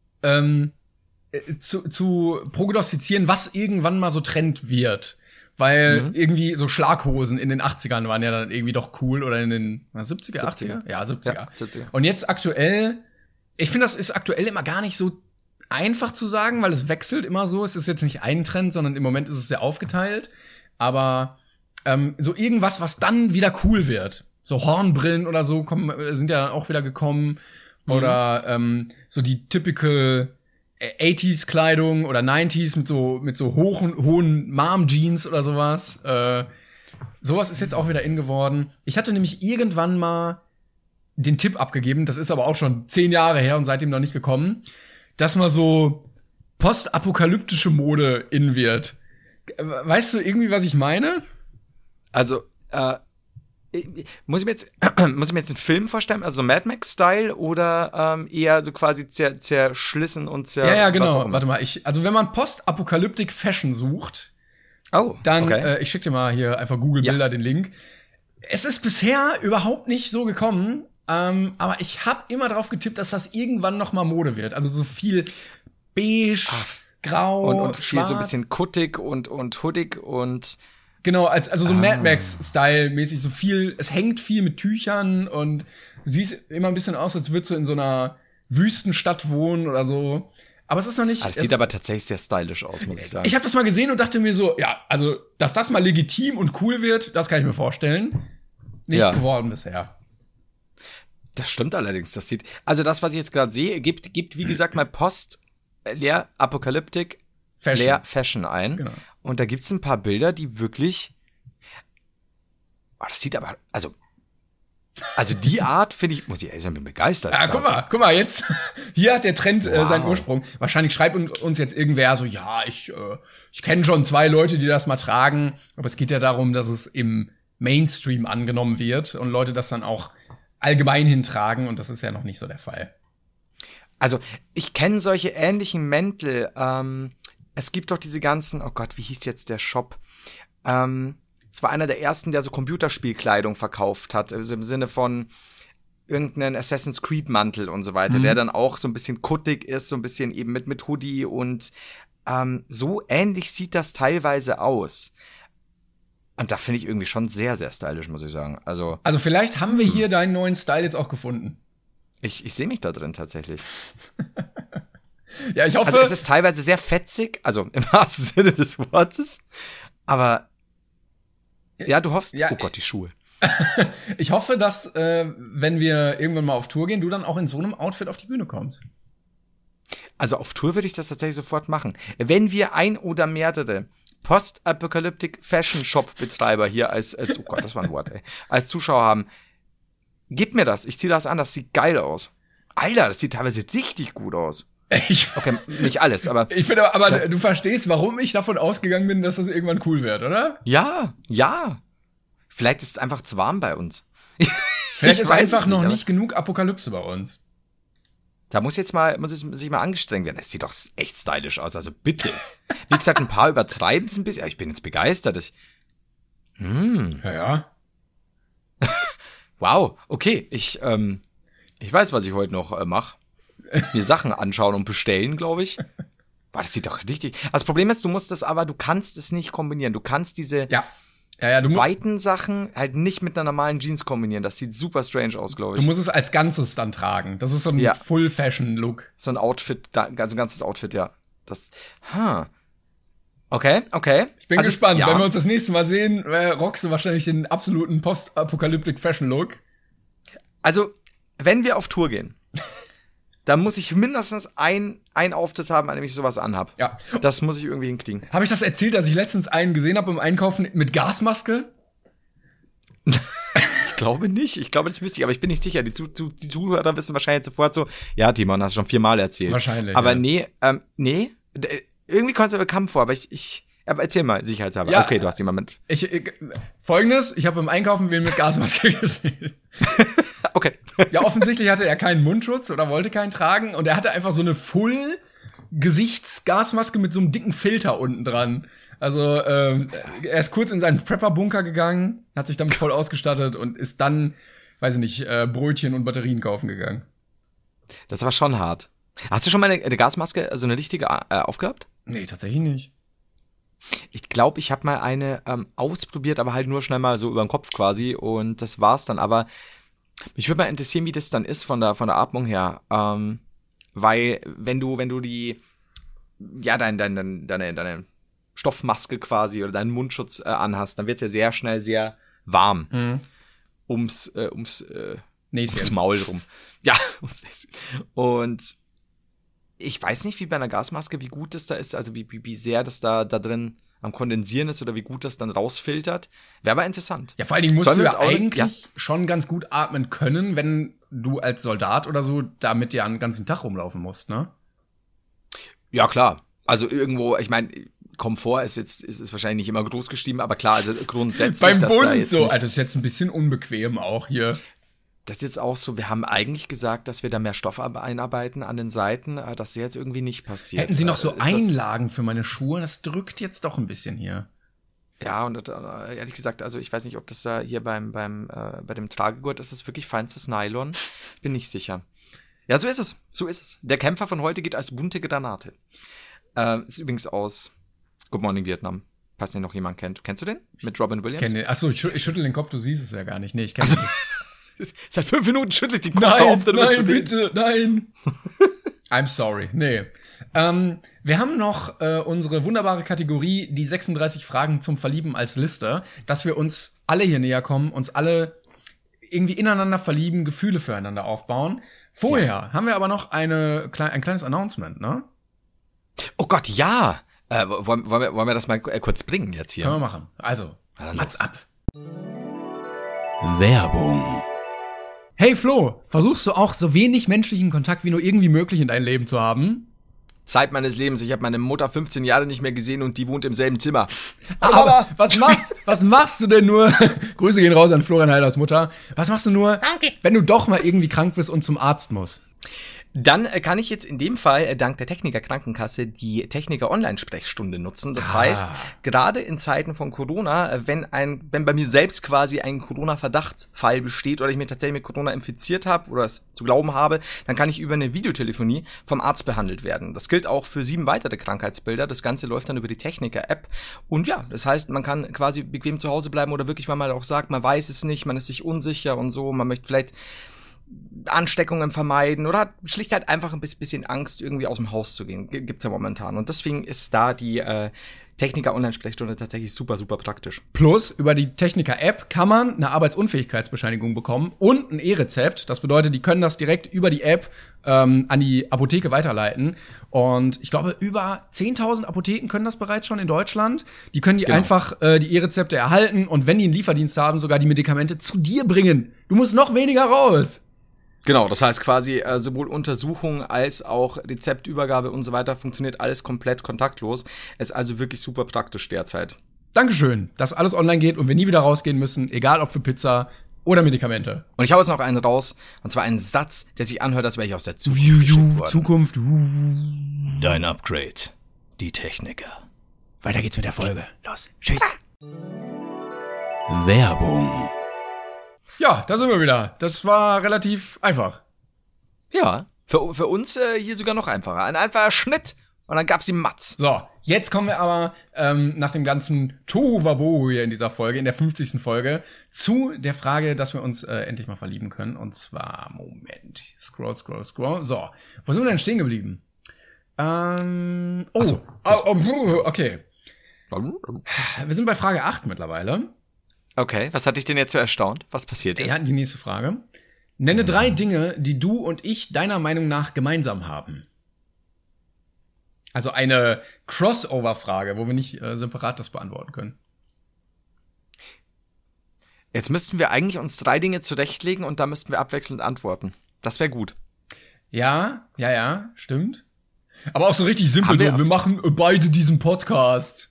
zu prognostizieren, was irgendwann mal so Trend wird. Weil irgendwie so Schlaghosen in den 80ern waren ja dann irgendwie doch cool oder in den 70er, 80er? Ja, 70er. Ja, 70er. Und jetzt aktuell, ich finde, das ist aktuell immer gar nicht so einfach zu sagen, weil es wechselt immer so. Es ist jetzt nicht ein Trend, sondern im Moment ist es sehr aufgeteilt. Aber so irgendwas, was dann wieder cool wird. So Hornbrillen oder so sind ja dann auch wieder gekommen. Oder so die typical 80s-Kleidung oder 90s mit so hohen Mom-Jeans oder sowas. Sowas ist jetzt auch wieder in geworden. Ich hatte nämlich irgendwann mal den Tipp abgegeben, das ist aber auch schon 10 Jahre her und seitdem noch nicht gekommen, dass mal so postapokalyptische Mode in wird. Weißt du irgendwie, was ich meine? Also, muss ich mir jetzt einen Film vorstellen, also Mad Max-Style oder eher so quasi zerschlissen und Ja, genau. Warte mal, also wenn man Postapokalyptik Fashion sucht, dann, okay. Ich schick dir mal hier einfach Google-Bilder den Link. Es ist bisher überhaupt nicht so gekommen, aber ich habe immer drauf getippt, dass das irgendwann noch mal Mode wird. Also so viel beige, grau, und viel schwarz. So ein bisschen kuttig und hoodie und genau, also so Mad Max-Style-mäßig, so viel, es hängt viel mit Tüchern und du siehst immer ein bisschen aus, als würdest du in so einer Wüstenstadt wohnen oder so. Aber es ist noch nicht. Das sieht aber tatsächlich sehr stylisch aus, muss ich sagen. Ich habe das mal gesehen und dachte mir so, ja, also, dass das mal legitim und cool wird, das kann ich mir vorstellen. Nichts geworden bisher. Das stimmt allerdings. Das sieht, also das, was ich jetzt gerade sehe, gibt, wie gesagt, mal Leer Apokalyptik, Leer Fashion ein. Genau. Und da gibt's ein paar Bilder, die wirklich, das sieht aber, also die Art finde ich, muss ich ehrlich sagen, bin begeistert. Ja, guck mal, jetzt, hier hat der Trend seinen Ursprung. Wahrscheinlich schreibt uns jetzt irgendwer so, ja, ich kenne schon 2 Leute, die das mal tragen. Aber es geht ja darum, dass es im Mainstream angenommen wird und Leute das dann auch allgemein hintragen. Und das ist ja noch nicht so der Fall. Also, ich kenne solche ähnlichen Mäntel. Es gibt doch diese ganzen, oh Gott, wie hieß jetzt der Shop? Es war einer der ersten, der so Computerspielkleidung verkauft hat, also im Sinne von irgendeinen Assassin's Creed Mantel und so weiter, der dann auch so ein bisschen kuttig ist, so ein bisschen eben mit Hoodie und so ähnlich sieht das teilweise aus. Und da finde ich irgendwie schon sehr, sehr stylisch, muss ich sagen. Also vielleicht haben wir hier deinen neuen Style jetzt auch gefunden. Ich sehe mich da drin tatsächlich. Ja, ich hoffe. Also es ist teilweise sehr fetzig, also im wahrsten Sinne des Wortes, aber ja, du hoffst. Ja, oh Gott, die Schuhe. Ich hoffe, dass, wenn wir irgendwann mal auf Tour gehen, du dann auch in so einem Outfit auf die Bühne kommst. Also auf Tour würde ich das tatsächlich sofort machen. Wenn wir ein oder mehrere Post-Apocalyptic Fashion Shop Betreiber hier als oh Gott, das war ein Wort, ey, als Zuschauer haben, gib mir das. Ich ziehe das an, das sieht geil aus. Alter, das sieht teilweise richtig gut aus. Okay, nicht alles, aber. Ich finde aber du verstehst, warum ich davon ausgegangen bin, dass das irgendwann cool wird, oder? Ja. Vielleicht ist es einfach zu warm bei uns. Vielleicht ist einfach noch nicht genug Apokalypse bei uns. Da muss sich mal angestrengt werden. Das sieht doch echt stylisch aus, also bitte. Wie gesagt, ein paar übertreiben es ein bisschen. Ich bin jetzt begeistert. Ja. Wow, okay. Ich weiß, was ich heute noch mache. Mir Sachen anschauen und bestellen, glaube ich. Boah, das sieht doch richtig. Also das Problem ist, du kannst es nicht kombinieren. Du kannst diese weiten Sachen halt nicht mit einer normalen Jeans kombinieren. Das sieht super strange aus, glaube ich. Du musst es als Ganzes dann tragen. Das ist so ein Full-Fashion-Look. So ein Outfit, ein ganzes Outfit, ja. Okay. Ich bin gespannt. Wenn wir uns das nächste Mal sehen, rockst du wahrscheinlich den absoluten Post-Apocalyptic-Fashion-Look. Also, wenn wir auf Tour gehen, dann muss ich mindestens einen Auftritt haben, an dem ich sowas anhab. Ja. Das muss ich irgendwie hinkriegen. Habe ich das erzählt, dass ich letztens einen gesehen habe im Einkaufen mit Gasmaske? Ich glaube nicht. Ich glaube, das wüsste ich, aber ich bin nicht sicher. Die Zuhörer wissen wahrscheinlich sofort so, ja, Timon, hast du schon 4-mal erzählt. Wahrscheinlich. Aber nee. Irgendwie kommt es mir bekannt vor, aber erzähl mal, sicherheitshalber. Ja, okay, du hast jemanden mit. Folgendes, ich habe im Einkaufen wen mit Gasmaske gesehen. Okay. Ja, offensichtlich hatte er keinen Mundschutz oder wollte keinen tragen und er hatte einfach so eine Full-Gesichtsgasmaske mit so einem dicken Filter unten dran. Also er ist kurz in seinen Prepper-Bunker gegangen, hat sich damit voll ausgestattet und ist dann, weiß ich nicht, Brötchen und Batterien kaufen gegangen. Das war schon hart. Hast du schon mal eine Gasmaske, also eine richtige, aufgehabt? Nee, tatsächlich nicht. Ich glaube, ich habe mal eine ausprobiert, aber halt nur schnell mal so über den Kopf quasi und das war's dann. Aber mich würde mal interessieren, wie das dann ist von der Atmung her. Weil wenn du die, ja, deine Stoffmaske quasi oder deinen Mundschutz anhast, dann wird's ja sehr schnell sehr warm. Ums Maul rum. Ja, ums Näschen. Und ich weiß nicht, wie bei einer Gasmaske, wie gut das da ist, also wie sehr das da drin am Kondensieren ist oder wie gut das dann rausfiltert. Wäre aber interessant. Ja, vor allen Dingen musst du ja eigentlich schon ganz gut atmen können, wenn du als Soldat oder so da mit dir den ganzen Tag rumlaufen musst, ne? Ja, klar. Also irgendwo, ich meine, Komfort ist wahrscheinlich nicht immer groß geschrieben, aber klar, also grundsätzlich. Beim Bund so, also das ist jetzt ein bisschen unbequem auch hier. Das ist jetzt auch so, wir haben eigentlich gesagt, dass wir da mehr Stoff einarbeiten an den Seiten, das ist jetzt irgendwie nicht passiert. Hätten Sie noch so Einlagen für meine Schuhe? Das drückt jetzt doch ein bisschen hier. Ja, und ehrlich gesagt, also ich weiß nicht, ob das da hier bei dem Tragegurt ist, das wirklich feinstes Nylon. Ich bin nicht sicher. Ja, so ist es. Der Kämpfer von heute geht als bunte Granate. Ist übrigens aus Good Morning Vietnam. Falls den noch jemand kennt. Kennst du den? Mit Robin Williams? Achso, ich schüttel den Kopf, du siehst es ja gar nicht. Nee, ich kenne ihn nicht. Seit 5 Minuten schüttelt die Kopf auf. Nein, bitte, nein. I'm sorry. Nee. Wir haben noch unsere wunderbare Kategorie, die 36 Fragen zum Verlieben als Liste, dass wir uns alle hier näher kommen, uns alle irgendwie ineinander verlieben, Gefühle füreinander aufbauen. Vorher haben wir aber noch ein kleines Announcement, ne? Oh Gott, ja! Wollen wir das mal kurz bringen jetzt hier? Können wir machen. Also, Mats ab. Werbung. Hey Flo, versuchst du auch so wenig menschlichen Kontakt wie nur irgendwie möglich in deinem Leben zu haben? Zeit meines Lebens. Ich habe meine Mutter 15 Jahre nicht mehr gesehen und die wohnt im selben Zimmer. Aber was machst du denn nur? Grüße gehen raus an Florian Heiders Mutter. Was machst du nur, wenn du doch mal irgendwie krank bist und zum Arzt musst? Dann kann ich jetzt in dem Fall dank der Techniker Krankenkasse die Techniker Online-Sprechstunde nutzen. Das heißt, gerade in Zeiten von Corona, wenn bei mir selbst quasi ein Corona-Verdachtsfall besteht oder ich mir tatsächlich mit Corona infiziert habe oder es zu glauben habe, dann kann ich über eine Videotelefonie vom Arzt behandelt werden. Das gilt auch für 7 weitere Krankheitsbilder. Das Ganze läuft dann über die Techniker-App. Und ja, das heißt, man kann quasi bequem zu Hause bleiben oder wirklich, weil man auch sagt, man weiß es nicht, man ist sich unsicher und so, man möchte vielleicht Ansteckungen vermeiden oder hat schlicht halt einfach ein bisschen Angst, irgendwie aus dem Haus zu gehen. Gibt's ja momentan. Und deswegen ist da die Techniker-Online-Sprechstunde tatsächlich super, super praktisch. Plus, über die Techniker-App kann man eine Arbeitsunfähigkeitsbescheinigung bekommen und ein E-Rezept. Das bedeutet, die können das direkt über die App an die Apotheke weiterleiten. Und ich glaube, über 10.000 Apotheken können das bereits schon in Deutschland. Die können einfach die E-Rezepte erhalten und wenn die einen Lieferdienst haben, sogar die Medikamente zu dir bringen. Du musst noch weniger raus. Genau, das heißt quasi sowohl Untersuchung als auch Rezeptübergabe und so weiter funktioniert alles komplett kontaktlos. Ist also wirklich super praktisch derzeit. Dankeschön, dass alles online geht und wir nie wieder rausgehen müssen, egal ob für Pizza oder Medikamente. Und ich hau jetzt noch einen raus, und zwar einen Satz, der sich anhört, als wäre ich aus der Zukunft. Zukunft. Dein Upgrade. Die Techniker. Weiter geht's mit der Folge. Los, tschüss. Werbung. Ja, da sind wir wieder. Das war relativ einfach. Ja, für uns hier sogar noch einfacher. Ein einfacher Schnitt und dann gab's die Mats. So, jetzt kommen wir aber nach dem ganzen Tohuwabohu hier in dieser Folge, in der 50. Folge, zu der Frage, dass wir uns endlich mal verlieben können. Und zwar, Moment, scroll. So, wo sind wir denn stehen geblieben? Okay. Wir sind bei Frage 8 mittlerweile. Okay, was hat dich denn jetzt so erstaunt? Was passiert jetzt? Ja, die nächste Frage. Nenne 3 Dinge, die du und ich deiner Meinung nach gemeinsam haben. Also eine Crossover-Frage, wo wir nicht separat das beantworten können. Jetzt müssten wir eigentlich uns 3 Dinge zurechtlegen und da müssten wir abwechselnd antworten. Das wäre gut. Ja, stimmt. Aber auch so richtig simpel, wir machen beide diesen Podcast.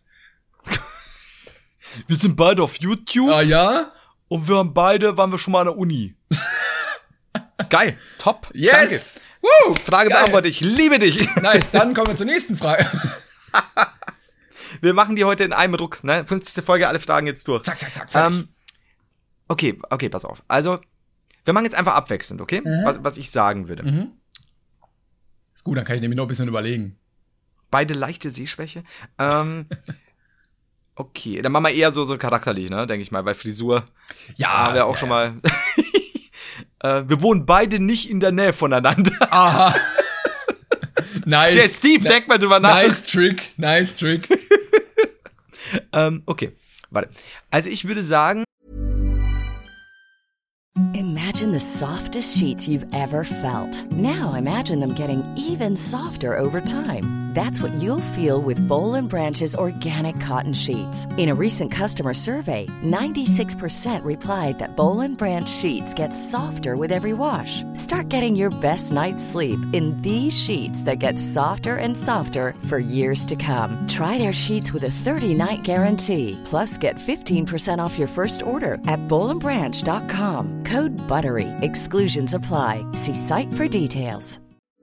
Wir sind beide auf YouTube. Ah ja? Und waren wir schon mal an der Uni. Geil, top. Yes! Danke. Frage beantwortet, ich liebe dich. Nice, dann kommen wir zur nächsten Frage. Wir machen die heute in einem Ruck, ne? 50. Folge, alle Fragen jetzt durch. Zack. Okay, pass auf. Also, wir machen jetzt einfach abwechselnd, okay? Was ich sagen würde. Mhm. Ist gut, dann kann ich nämlich noch ein bisschen überlegen. Beide leichte Sehschwäche. Okay, dann machen wir eher so charakterlich, ne, denke ich mal, weil Frisur. Ja, wäre auch schon mal. Wir wohnen beide nicht in der Nähe voneinander. Aha. Nice. Der Steve, denk mal drüber nach. Nice trick. Okay, warte. Also ich würde sagen. Imagine the softest sheets you've ever felt. Now imagine them getting even softer over time. That's what you'll feel with Boll & Branch's organic cotton sheets. In a recent customer survey, 96% replied that Boll & Branch sheets get softer with every wash. Start getting your best night's sleep in these sheets that get softer and softer for years to come. Try their sheets with a 30-night guarantee. Plus, get 15% off your first order at bollandbranch.com. Code BUTTERY. Exclusions apply. See site for details.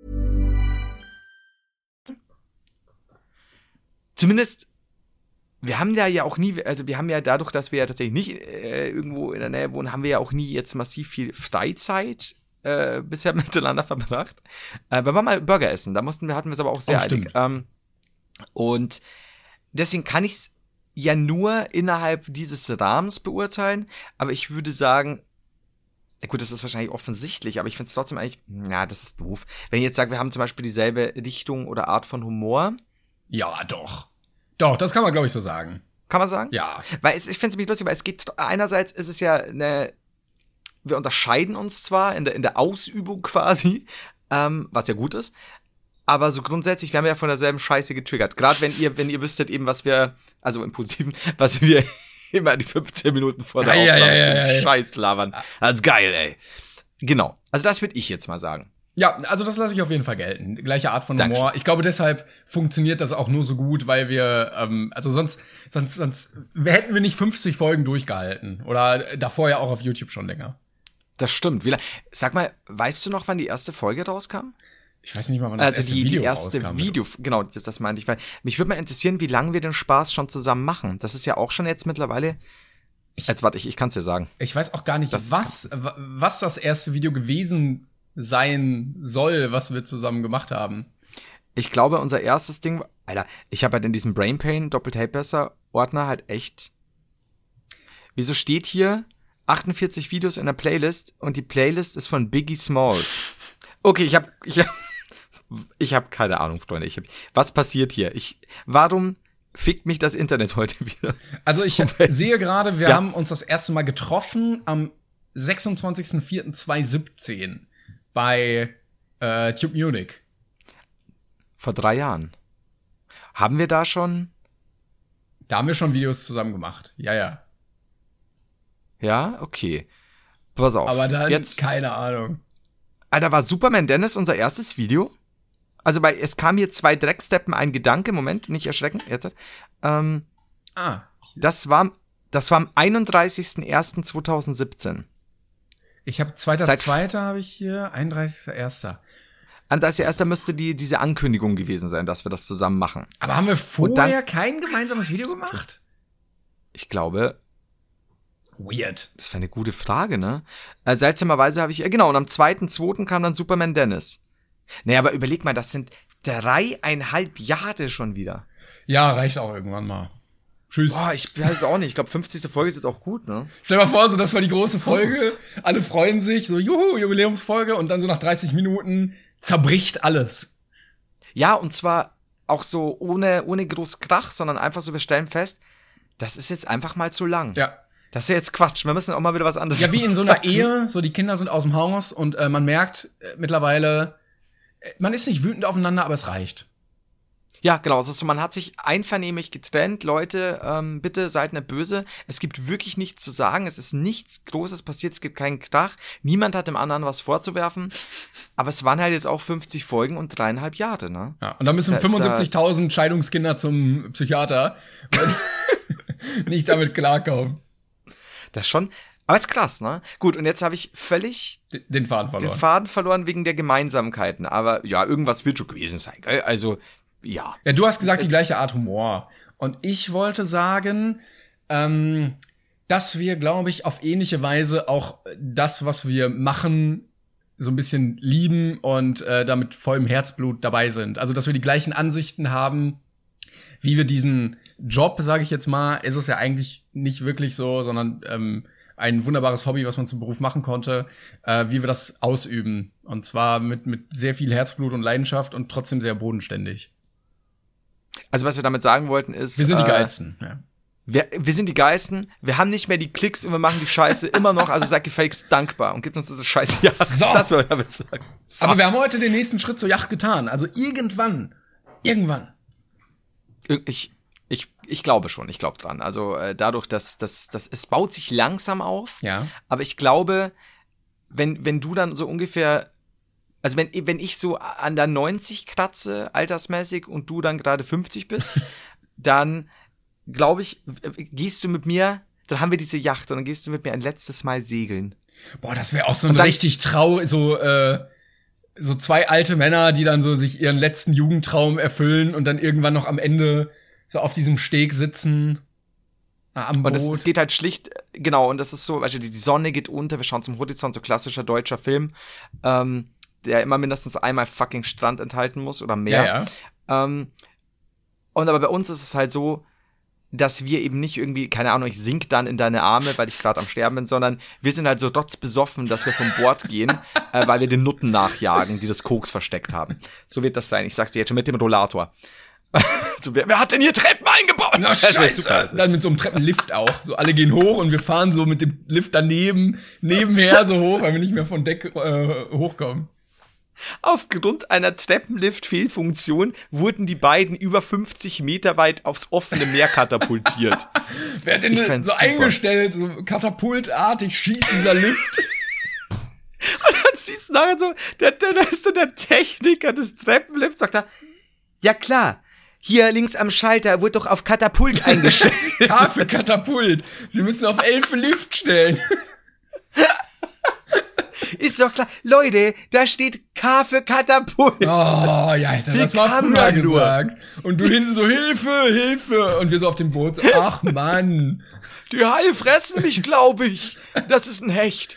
Zumindest, wir haben ja auch nie, also wir haben ja dadurch, dass wir ja tatsächlich nicht irgendwo in der Nähe wohnen, haben wir ja auch nie jetzt massiv viel Freizeit bisher miteinander verbracht. Wir waren mal Burger essen, da hatten wir es aber auch sehr eilig. Und deswegen kann ich es ja nur innerhalb dieses Rahmens beurteilen, aber ich würde sagen, gut, das ist wahrscheinlich offensichtlich, aber ich finde es trotzdem eigentlich, ja, das ist doof. Wenn ich jetzt sage, wir haben zum Beispiel dieselbe Richtung oder Art von Humor. Ja, doch. Doch, das kann man, glaube ich, so sagen. Kann man sagen? Ja. Weil ich finde es nämlich lustig, weil es geht, einerseits ist es ja wir unterscheiden uns zwar in der Ausübung quasi, was ja gut ist, aber so grundsätzlich, wir haben ja von derselben Scheiße getriggert. Gerade wenn ihr wüsstet eben, was wir, also im Positiven, was wir immer die 15 Minuten vor der Aufnahme Scheiß labern. Das ist geil, ey. Genau. Also das würde ich jetzt mal sagen. Ja, also das lasse ich auf jeden Fall gelten. Gleiche Art von Humor. Dankeschön. Ich glaube, deshalb funktioniert das auch nur so gut, weil wir, also sonst hätten wir nicht 50 Folgen durchgehalten. Oder davor ja auch auf YouTube schon länger. Das stimmt. Sag mal, weißt du noch, wann die erste Folge rauskam? Ich weiß nicht mal, wann das erste Video rauskam. Also die erste Video, genau, das meinte ich. Weil mich würde mal interessieren, wie lange wir den Spaß schon zusammen machen. Das ist ja auch schon jetzt mittlerweile. Ich kann es dir sagen. Ich weiß auch gar nicht, was das erste Video gewesen sein soll, was wir zusammen gemacht haben. Ich glaube, unser erstes Ding, Alter, ich habe halt in diesem Brain Pain Doppelt besser Ordner halt echt. Wieso steht hier 48 Videos in der Playlist und die Playlist ist von Biggie Smalls? Okay, ich hab keine Ahnung, Freunde. Was passiert hier? Warum fickt mich das Internet heute wieder? Also ich sehe gerade, wir haben uns das erste Mal getroffen am 26.04.2017 bei Tube Munich. Vor 3 Jahren. Haben wir da schon? Da haben wir schon Videos zusammen gemacht. Ja. Ja, okay. Pass auf. Aber dann, jetzt, keine Ahnung. Alter, war Superman Dennis unser erstes Video? Also es kam hier 2 Drecksteppen, ein Gedanke. Moment, nicht erschrecken. Jetzt. Das war am 31.01.2017. Ich habe 2.2. habe ich hier, 31.01. Und als erster müsste diese Ankündigung gewesen sein, dass wir das zusammen machen. Aber haben wir vorher kein gemeinsames Video gemacht? Ich glaube. Weird. Das wäre eine gute Frage, ne? Seltsamerweise habe ich, genau, und am 2.2. kam dann Superman Dennis. Naja, aber überleg mal, das sind 3,5 Jahre schon wieder. Ja, reicht auch irgendwann mal. Tschüss. Boah, ich weiß es auch nicht. Ich glaube, 50. Folge ist jetzt auch gut, ne? Stell dir mal vor, so, das war die große Folge. Alle freuen sich, so, juhu, Jubiläumsfolge. Und dann so nach 30 Minuten zerbricht alles. Ja, und zwar auch so ohne groß Krach, sondern einfach so, wir stellen fest, das ist jetzt einfach mal zu lang. Ja. Das ist ja jetzt Quatsch. Wir müssen auch mal wieder was anderes machen. Ja, wie in so einer Ehe. So, die Kinder sind aus dem Haus und man merkt mittlerweile, man ist nicht wütend aufeinander, aber es reicht. Ja, genau. Es ist so, man hat sich einvernehmlich getrennt. Leute, bitte seid nicht böse. Es gibt wirklich nichts zu sagen. Es ist nichts Großes passiert. Es gibt keinen Krach. Niemand hat dem anderen was vorzuwerfen. Aber es waren halt jetzt auch 50 Folgen und 3,5 Jahre, ne? Ja, und da müssen 75.000 Scheidungskinder zum Psychiater, weil sie nicht damit klarkommen. Das schon. Aber ist krass, ne? Gut, und jetzt habe ich völlig den Faden verloren wegen der Gemeinsamkeiten. Aber ja, irgendwas wird schon gewesen sein, gell? Also, ja. Ja, du hast gesagt, die gleiche Art Humor. Und ich wollte sagen, dass wir, glaube ich, auf ähnliche Weise auch das, was wir machen, so ein bisschen lieben und da mit vollem Herzblut dabei sind. Also, dass wir die gleichen Ansichten haben, wie wir diesen Job, sage ich jetzt mal, ist es ja eigentlich nicht wirklich so, sondern ein wunderbares Hobby, was man zum Beruf machen konnte, wie wir das ausüben. Und zwar mit sehr viel Herzblut und Leidenschaft und trotzdem sehr bodenständig. Also was wir damit sagen wollten ist, wir sind die Geilsten. Ja. Wir sind die Geilsten, wir haben nicht mehr die Klicks und wir machen die Scheiße immer noch, also seid gefälligst dankbar und gebt uns diese Scheiße. Ja, so. Das wollen wir damit sagen. So. Aber wir haben heute den nächsten Schritt zur Yacht getan. Also irgendwann. Ich glaube schon, ich glaube dran. Also dadurch, dass es baut sich langsam auf. Ja. Aber ich glaube, wenn du dann so ungefähr, also wenn ich so an der 90 kratze, altersmäßig, und du dann gerade 50 bist, dann glaube ich, gehst du mit mir, dann haben wir diese Yacht und dann gehst du mit mir ein letztes Mal segeln. Boah, das wäre auch so ein richtig so 2 alte Männer, die dann so sich ihren letzten Jugendtraum erfüllen und dann irgendwann noch am Ende so auf diesem Steg sitzen, am Boot. Und es geht halt schlicht, genau, und das ist so, also die Sonne geht unter, wir schauen zum Horizont, so klassischer deutscher Film, der immer mindestens einmal fucking Strand enthalten muss oder mehr. Ja. Und aber bei uns ist es halt so, dass wir eben nicht irgendwie, keine Ahnung, ich sink dann in deine Arme, weil ich gerade am Sterben bin, sondern wir sind halt so rotzbesoffen, dass wir vom Bord gehen, weil wir den Nutten nachjagen, die das Koks versteckt haben. So wird das sein. Ich sag's dir jetzt schon mit dem Rollator. So, wer hat denn hier Treppen eingebaut? Na, scheiße. Dann mit so einem Treppenlift auch. So, alle gehen hoch und wir fahren so mit dem Lift nebenher so hoch, weil wir nicht mehr von Deck hochkommen. Aufgrund einer Treppenlift-Fehlfunktion wurden die beiden über 50 Meter weit aufs offene Meer katapultiert. Wer hat denn so super eingestellt, so katapultartig schießt dieser Lift? Und dann siehst du nachher so, der Techniker des Treppenlifts sagt da, ja klar, hier links am Schalter wurde doch auf Katapult eingestellt. K für Katapult. Sie müssen auf 11 Lift stellen. Ist doch klar. Leute, da steht K für Katapult. Oh, ja, Alter, das war früher gesagt. Und du hinten so, Hilfe, Hilfe. Und wir so auf dem Boot so, ach Mann. Die Haie fressen mich, glaube ich. Das ist ein Hecht.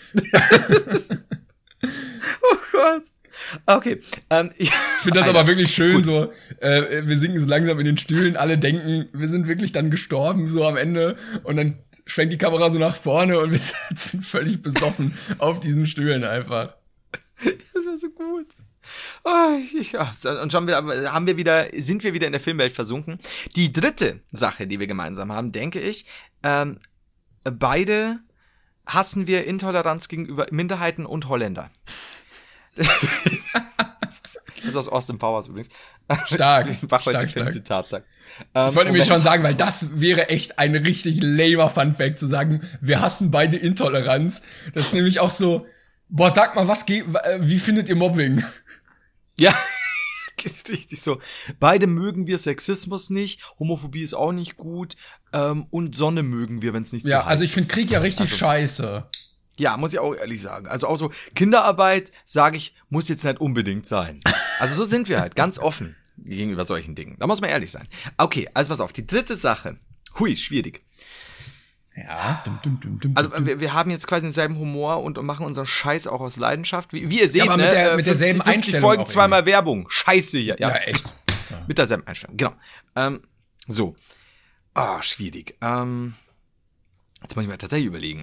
Oh Gott. Okay. Ich finde das aber wirklich schön, so, wir sinken so langsam in den Stühlen, alle denken, wir sind wirklich dann gestorben, so am Ende. Und dann schwenkt die Kamera so nach vorne und wir sitzen völlig besoffen auf diesen Stühlen einfach. Das war so gut. Oh, und schon sind wir wieder in der Filmwelt versunken. Die dritte Sache, die wir gemeinsam haben, denke ich, beide hassen wir Intoleranz gegenüber Minderheiten und Holländer. Das ist aus Austin Powers übrigens. Stark. Ich mach heute den Zitat. Ich wollte nämlich schon sagen, weil das wäre echt ein richtig lamer Funfact, zu sagen, wir hassen beide Intoleranz. Das ist nämlich auch so, boah, sag mal, wie findet ihr Mobbing? Ja, richtig so. Beide mögen wir Sexismus nicht, Homophobie ist auch nicht gut, und Sonne mögen wir, wenn es nicht so heiß ist. Ja, also ich finde Krieg ja richtig scheiße. Ja, muss ich auch ehrlich sagen. Also auch so Kinderarbeit, sage ich, muss jetzt nicht unbedingt sein. Also so sind wir halt, ganz offen gegenüber solchen Dingen. Da muss man ehrlich sein. Okay, also pass auf, die dritte Sache. Hui, schwierig. Ja. Also wir haben jetzt quasi denselben Humor und machen unseren Scheiß auch aus Leidenschaft. Wie ihr seht, ja, aber mit derselben 50 Einstellung Folgen, zweimal Werbung. Scheiße hier. Ja, echt. Ja. Mit derselben Einstellung, genau. So. Ah, schwierig. Jetzt muss ich mir tatsächlich überlegen.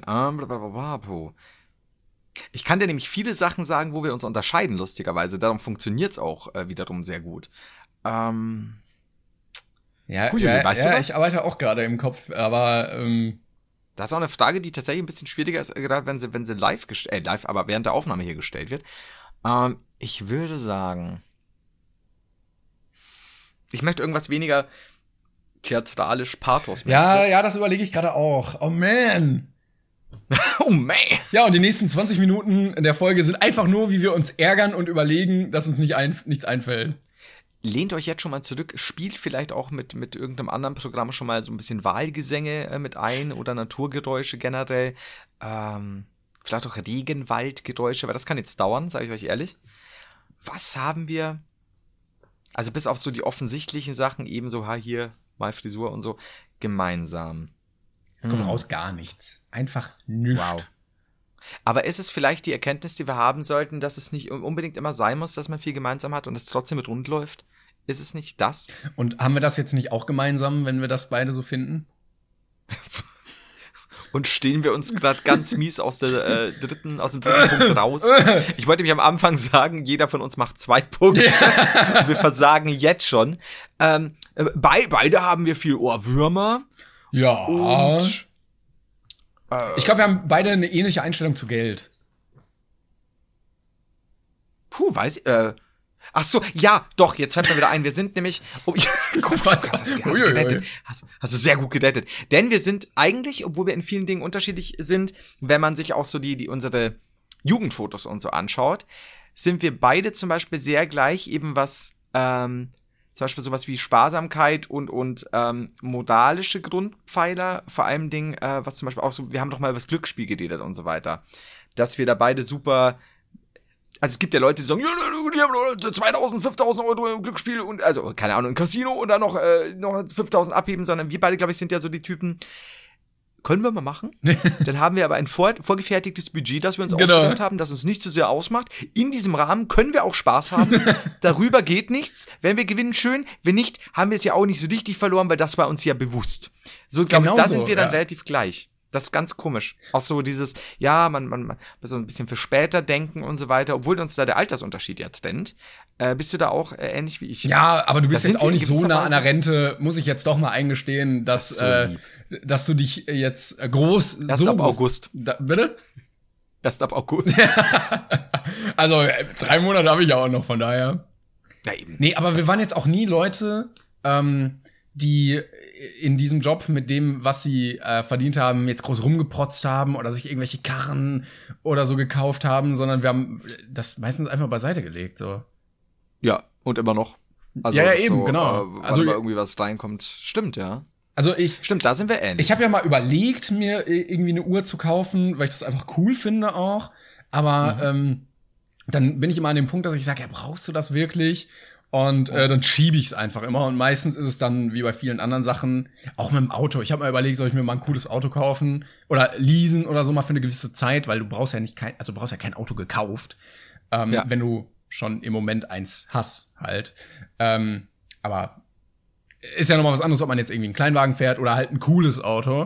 Ich kann dir nämlich viele Sachen sagen, wo wir uns unterscheiden, lustigerweise. Darum funktioniert's auch wiederum sehr gut. Weißt du was? Ich arbeite auch gerade im Kopf, aber das ist auch eine Frage, die tatsächlich ein bisschen schwieriger ist, gerade wenn sie live, aber während der Aufnahme hier gestellt wird. Ich würde sagen, ich möchte irgendwas weniger theatralisch Pathos. Ja, das überlege ich gerade auch. Oh man. Oh man. Ja, und die nächsten 20 Minuten in der Folge sind einfach nur, wie wir uns ärgern und überlegen, dass uns nichts einfällt. Lehnt euch jetzt schon mal zurück, spielt vielleicht auch mit irgendeinem anderen Programm schon mal so ein bisschen Wahlgesänge mit ein oder Naturgeräusche generell. Vielleicht auch Regenwaldgeräusche, weil das kann jetzt dauern, sage ich euch ehrlich. Was haben wir? Also bis auf so die offensichtlichen Sachen, ebenso hier mal Frisur und so, gemeinsam. Es kommt raus gar nichts. Einfach nichts. Wow. Aber ist es vielleicht die Erkenntnis, die wir haben sollten, dass es nicht unbedingt immer sein muss, dass man viel gemeinsam hat und es trotzdem mit rund läuft? Ist es nicht das? Und haben wir das jetzt nicht auch gemeinsam, wenn wir das beide so finden? Und stehen wir uns gerade ganz mies aus dem dritten Punkt raus. Ich wollte mich am Anfang sagen, jeder von uns macht 2 Punkte. Ja. Wir versagen jetzt schon. Beide haben wir viel Ohrwürmer. Ja. Und, ich glaube, wir haben beide eine ähnliche Einstellung zu Geld. Weiß ich. Ach so, ja, doch, jetzt fällt mir wieder ein. Wir sind nämlich. Hast du sehr gut gedatet. Denn wir sind eigentlich, obwohl wir in vielen Dingen unterschiedlich sind, wenn man sich auch so unsere Jugendfotos und so anschaut, sind wir beide zum Beispiel sehr gleich, eben was zum Beispiel sowas wie Sparsamkeit und moralische Grundpfeiler, vor allem Dingen, was zum Beispiel auch so, wir haben doch mal über das Glücksspiel geredet und so weiter, dass wir da beide super. Also es gibt ja Leute, die sagen, ja, die haben 2.000, 5.000 Euro im Glücksspiel und, also, keine Ahnung, im Casino und dann noch 5.000 abheben, sondern wir beide, glaube ich, sind ja so die Typen, können wir mal machen. Dann haben wir aber ein vorgefertigtes Budget, das wir uns ausgedacht haben, das uns nicht zu sehr ausmacht. In diesem Rahmen können wir auch Spaß haben. Darüber geht nichts. Wenn wir gewinnen, schön. Wenn nicht, haben wir es ja auch nicht so richtig verloren, weil das war uns ja bewusst. So, glaube ich, da sind wir dann relativ gleich. Das ist ganz komisch. Auch so dieses, ja, man so ein bisschen für später denken und so weiter, obwohl uns da der Altersunterschied ja trennt. Bist du da auch ähnlich wie ich? Ja, aber du bist jetzt auch nicht so nah an der Rente, muss ich jetzt doch mal eingestehen, dass du dich jetzt groß Erst ab August. Bitte? Erst ab August. Also 3 Monate habe ich ja auch noch, von daher. Ja, eben. Nee, aber wir waren jetzt auch nie Leute, die in diesem Job mit dem, was sie verdient haben, jetzt groß rumgeprotzt haben oder sich irgendwelche Karren oder so gekauft haben, sondern wir haben das meistens einfach beiseite gelegt, so. Ja, und immer noch. Also ja, eben, so, genau. Also irgendwie was reinkommt. Stimmt, ja. Also Stimmt, da sind wir ähnlich. Ich habe ja mal überlegt, mir irgendwie eine Uhr zu kaufen, weil ich das einfach cool finde auch. Aber dann bin ich immer an dem Punkt, dass ich sage, ja, brauchst du das wirklich? Und dann schiebe ich es einfach immer. Und meistens ist es dann, wie bei vielen anderen Sachen, auch mit dem Auto. Ich habe mal überlegt, soll ich mir mal ein cooles Auto kaufen oder leasen oder so mal für eine gewisse Zeit, weil du brauchst ja kein Auto gekauft, wenn du schon im Moment eins hast halt. Aber ist ja nochmal was anderes, ob man jetzt irgendwie einen Kleinwagen fährt oder halt ein cooles Auto.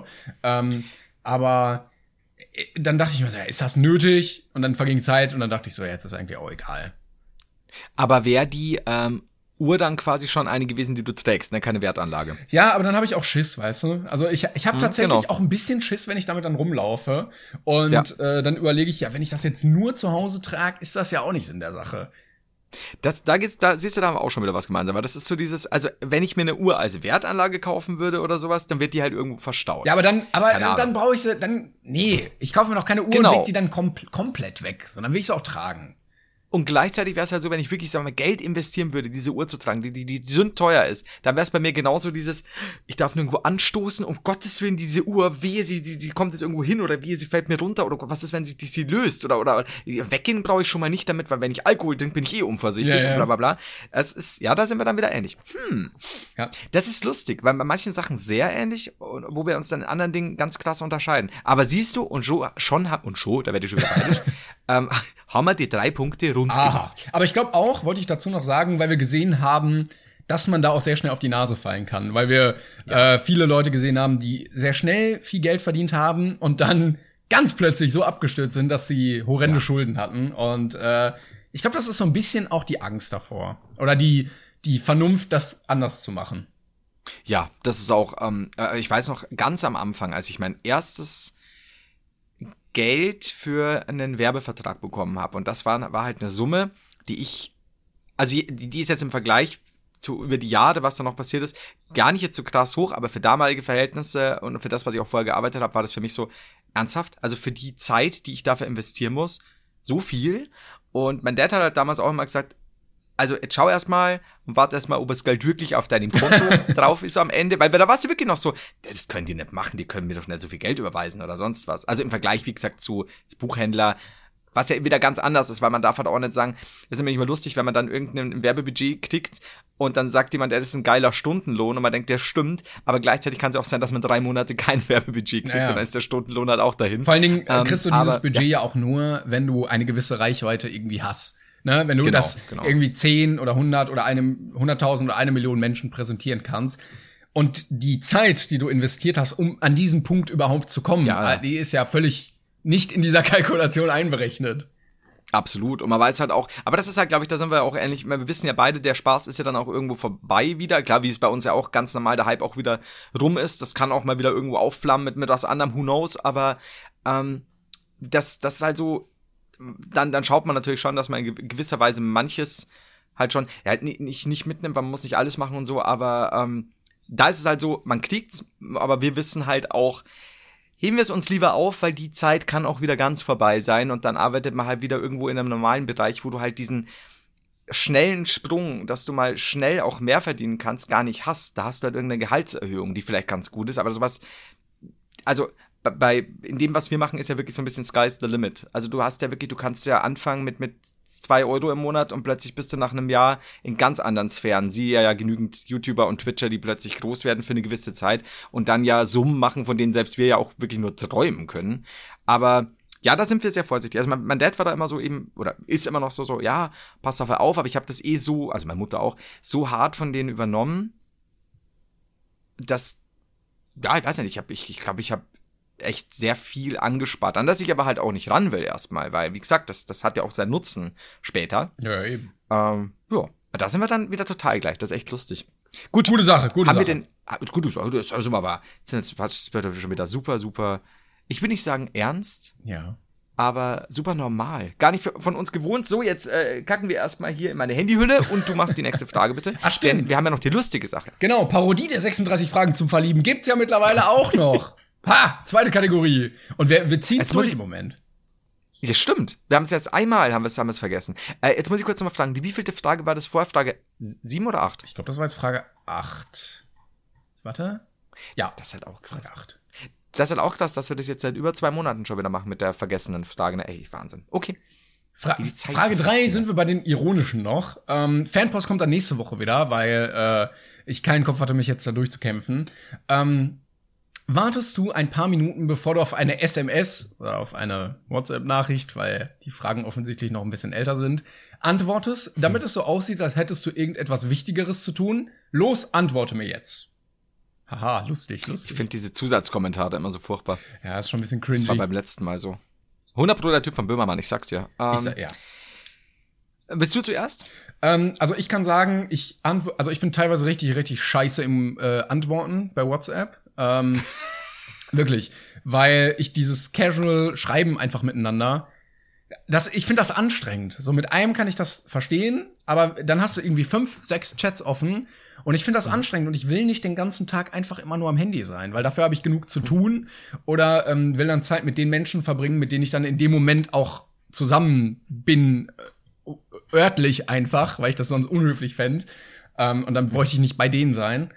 Aber dann dachte ich mir so, ja, ist das nötig? Und dann verging Zeit und dann dachte ich so, ja, jetzt ist eigentlich auch egal. Aber wäre die Uhr dann quasi schon eine gewesen, die du trägst, ne? Keine Wertanlage. Ja, aber dann habe ich auch Schiss, weißt du? Also ich habe tatsächlich auch ein bisschen Schiss, wenn ich damit dann rumlaufe. Und dann überlege ich, ja, wenn ich das jetzt nur zu Hause trage, ist das ja auch nicht Sinn der Sache. Da siehst du, da haben wir auch schon wieder was gemeinsam. Aber das ist so dieses, also wenn ich mir eine Uhr als Wertanlage kaufen würde oder sowas, dann wird die halt irgendwo verstaut. Ja, aber dann brauche ich sie, nee, ich kaufe mir noch keine Uhr und leg die dann komplett weg, sondern will ich sie auch tragen. Und gleichzeitig wäre es halt so, wenn ich wirklich, sagen wir mal, Geld investieren würde, diese Uhr zu tragen, die teuer ist, dann wäre es bei mir genauso dieses, ich darf nirgendwo anstoßen, um Gottes Willen, diese Uhr, wehe, sie kommt jetzt irgendwo hin oder wehe, sie fällt mir runter oder was ist, wenn sie löst oder weggehen brauche ich schon mal nicht damit, weil wenn ich Alkohol trinke, bin ich unvorsichtig, bla bla bla. Es ist, ja, da sind wir dann wieder ähnlich. Ja. Das ist lustig, weil bei manchen Sachen sehr ähnlich, wo wir uns dann in anderen Dingen ganz krass unterscheiden. Aber siehst du, da werde ich schon wieder bayerisch, haben wir die 3 Punkte rund gemacht. Aber ich glaube auch, wollte ich dazu noch sagen, weil wir gesehen haben, dass man da auch sehr schnell auf die Nase fallen kann. Weil wir viele Leute gesehen haben, die sehr schnell viel Geld verdient haben und dann ganz plötzlich so abgestürzt sind, dass sie horrende Schulden hatten. Und ich glaube, das ist so ein bisschen auch die Angst davor. Oder die Vernunft, das anders zu machen. Ja, das ist auch, ich weiß noch, ganz am Anfang, als ich mein erstes Geld für einen Werbevertrag bekommen habe. Und das war halt eine Summe, die ist jetzt im Vergleich zu über die Jahre, was da noch passiert ist, gar nicht jetzt so krass hoch, aber für damalige Verhältnisse und für das, was ich auch vorher gearbeitet habe, war das für mich so ernsthaft. Also für die Zeit, die ich dafür investieren muss, so viel. Und mein Dad hat halt damals auch immer gesagt, also jetzt schau erstmal und warte erstmal, ob das Geld wirklich auf deinem Konto drauf ist am Ende. Weil da warst du wirklich noch so, das können die nicht machen, die können mir doch nicht so viel Geld überweisen oder sonst was. Also im Vergleich, wie gesagt, zu Buchhändler, was ja wieder ganz anders ist, weil man darf halt auch nicht sagen, das ist immer nicht mehr lustig, wenn man dann irgendein Werbebudget kriegt und dann sagt jemand, das ist ein geiler Stundenlohn und man denkt, der stimmt, aber gleichzeitig kann es auch sein, dass man 3 Monate kein Werbebudget kriegt und dann ist der Stundenlohn halt auch dahin. Vor allen Dingen kriegst du dieses Budget ja auch nur, wenn du eine gewisse Reichweite irgendwie hast. Ne, wenn du irgendwie 10 oder 100 oder 100.000 oder 1 Million Menschen präsentieren kannst. Und die Zeit, die du investiert hast, um an diesen Punkt überhaupt zu kommen, die ist ja völlig nicht in dieser Kalkulation einberechnet. Absolut. Und man weiß halt auch, aber das ist halt, glaube ich, da sind wir auch ähnlich. Wir wissen ja beide, der Spaß ist ja dann auch irgendwo vorbei wieder. Klar, wie es bei uns ja auch ganz normal der Hype auch wieder rum ist. Das kann auch mal wieder irgendwo aufflammen mit was anderem, who knows. Aber das ist halt so, dann schaut man natürlich schon, dass man in gewisser Weise manches halt schon, nicht mitnimmt, man muss nicht alles machen und so, aber da ist es halt so, man kriegt's, aber wir wissen halt auch, heben wir es uns lieber auf, weil die Zeit kann auch wieder ganz vorbei sein und dann arbeitet man halt wieder irgendwo in einem normalen Bereich, wo du halt diesen schnellen Sprung, dass du mal schnell auch mehr verdienen kannst, gar nicht hast. Da hast du halt irgendeine Gehaltserhöhung, die vielleicht ganz gut ist, aber sowas, also in dem, was wir machen, ist ja wirklich so ein bisschen Sky's the limit. Also du kannst ja anfangen mit 2 Euro im Monat und plötzlich bist du nach einem Jahr in ganz anderen Sphären. Siehe ja genügend YouTuber und Twitcher, die plötzlich groß werden für eine gewisse Zeit und dann ja Summen machen, von denen selbst wir ja auch wirklich nur träumen können. Aber ja, da sind wir sehr vorsichtig. Also mein Dad war da immer so eben, oder ist immer noch so, ja, pass auf, aber ich habe das so, also meine Mutter auch, so hart von denen übernommen, dass, ja, ich weiß nicht, ich glaube, ich habe echt sehr viel angespart, an das ich aber halt auch nicht ran will erstmal, weil, wie gesagt, das hat ja auch seinen Nutzen später. Ja, eben. Ja, da sind wir dann wieder total gleich, das ist echt lustig. Gut, Gute Sache. Haben wir denn, gute Sache, das ist also mal, das wird schon wieder super, super, ich will nicht sagen ernst, Ja. aber super normal. Gar nicht von uns gewohnt. So, jetzt kacken wir erstmal hier in meine Handyhülle und du machst die nächste Frage, bitte. Ach, stimmt. Denn wir haben ja noch die lustige Sache. Genau, Parodie der 36 Fragen zum Verlieben gibt's ja mittlerweile auch noch. Ha, zweite Kategorie. Und wir ziehen es durch im Moment. Ja, stimmt. Wir haben es jetzt einmal, haben wir es vergessen. Jetzt muss ich kurz nochmal fragen, die wievielte Frage war das vorher? Frage 7 oder 8? Ich glaube, das war jetzt Frage 8. Warte. Ja, Das ist halt auch krass. Frage 8. Das ist halt auch krass, dass wir das jetzt seit über 2 Monaten schon wieder machen mit der vergessenen Frage. Ey, Wahnsinn. Okay. Frage 3 sind wir bei den ironischen noch. Fanpost kommt dann nächste Woche wieder, weil ich keinen Kopf hatte, mich jetzt da durchzukämpfen. Wartest du ein paar Minuten, bevor du auf eine SMS oder auf eine WhatsApp-Nachricht, weil die Fragen offensichtlich noch ein bisschen älter sind, antwortest, damit es so aussieht, als hättest du irgendetwas Wichtigeres zu tun? Los, antworte mir jetzt. Haha, lustig. Ich finde diese Zusatzkommentare immer so furchtbar. Ja, ist schon ein bisschen cringy. Das war beim letzten Mal so. 100% der Typ von Böhmermann, ich sag's dir. Ja. Willst du zuerst? Also ich kann sagen, ich bin teilweise richtig scheiße im Antworten bei WhatsApp. Wirklich. Weil ich dieses Casual Schreiben einfach miteinander, ich finde das anstrengend. So mit einem kann ich das verstehen, aber dann hast du irgendwie 5, 6 Chats offen und ich finde das anstrengend und ich will nicht den ganzen Tag einfach immer nur am Handy sein, weil dafür habe ich genug zu tun oder will dann Zeit mit den Menschen verbringen, mit denen ich dann in dem Moment auch zusammen bin, örtlich einfach, weil ich das sonst unhöflich fände. Und dann bräuchte ich nicht bei denen sein.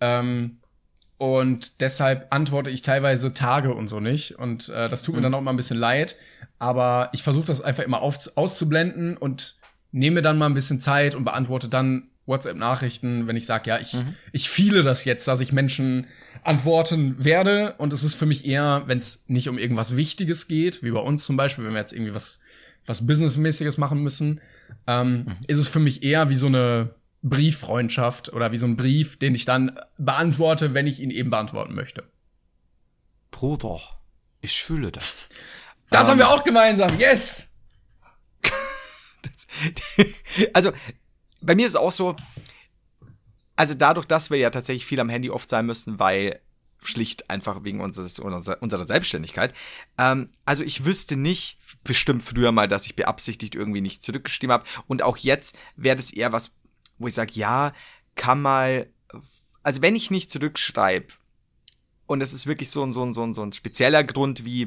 Und deshalb antworte ich teilweise Tage und so nicht. Und das tut mir dann auch immer ein bisschen leid. Aber ich versuche das einfach immer auszublenden und nehme dann mal ein bisschen Zeit und beantworte dann WhatsApp-Nachrichten, wenn ich sage, ja, ich fühle das jetzt, dass ich Menschen antworten werde. Und es ist für mich eher, wenn es nicht um irgendwas Wichtiges geht, wie bei uns zum Beispiel, wenn wir jetzt irgendwie was Businessmäßiges machen müssen, ist es für mich eher wie so eine Brieffreundschaft oder wie so ein Brief, den ich dann beantworte, wenn ich ihn eben beantworten möchte. Bruder, ich fühle das. Das haben wir auch gemeinsam, yes! Also, bei mir ist es auch so, also dadurch, dass wir ja tatsächlich viel am Handy oft sein müssen, weil schlicht einfach wegen unserer Selbstständigkeit. Also ich wüsste nicht, bestimmt früher mal, dass ich beabsichtigt irgendwie nicht zurückgeschrieben habe. Und auch jetzt wäre das eher was, wo ich sage, ja, kann mal, also wenn ich nicht zurückschreibe, und es ist wirklich so ein spezieller Grund wie,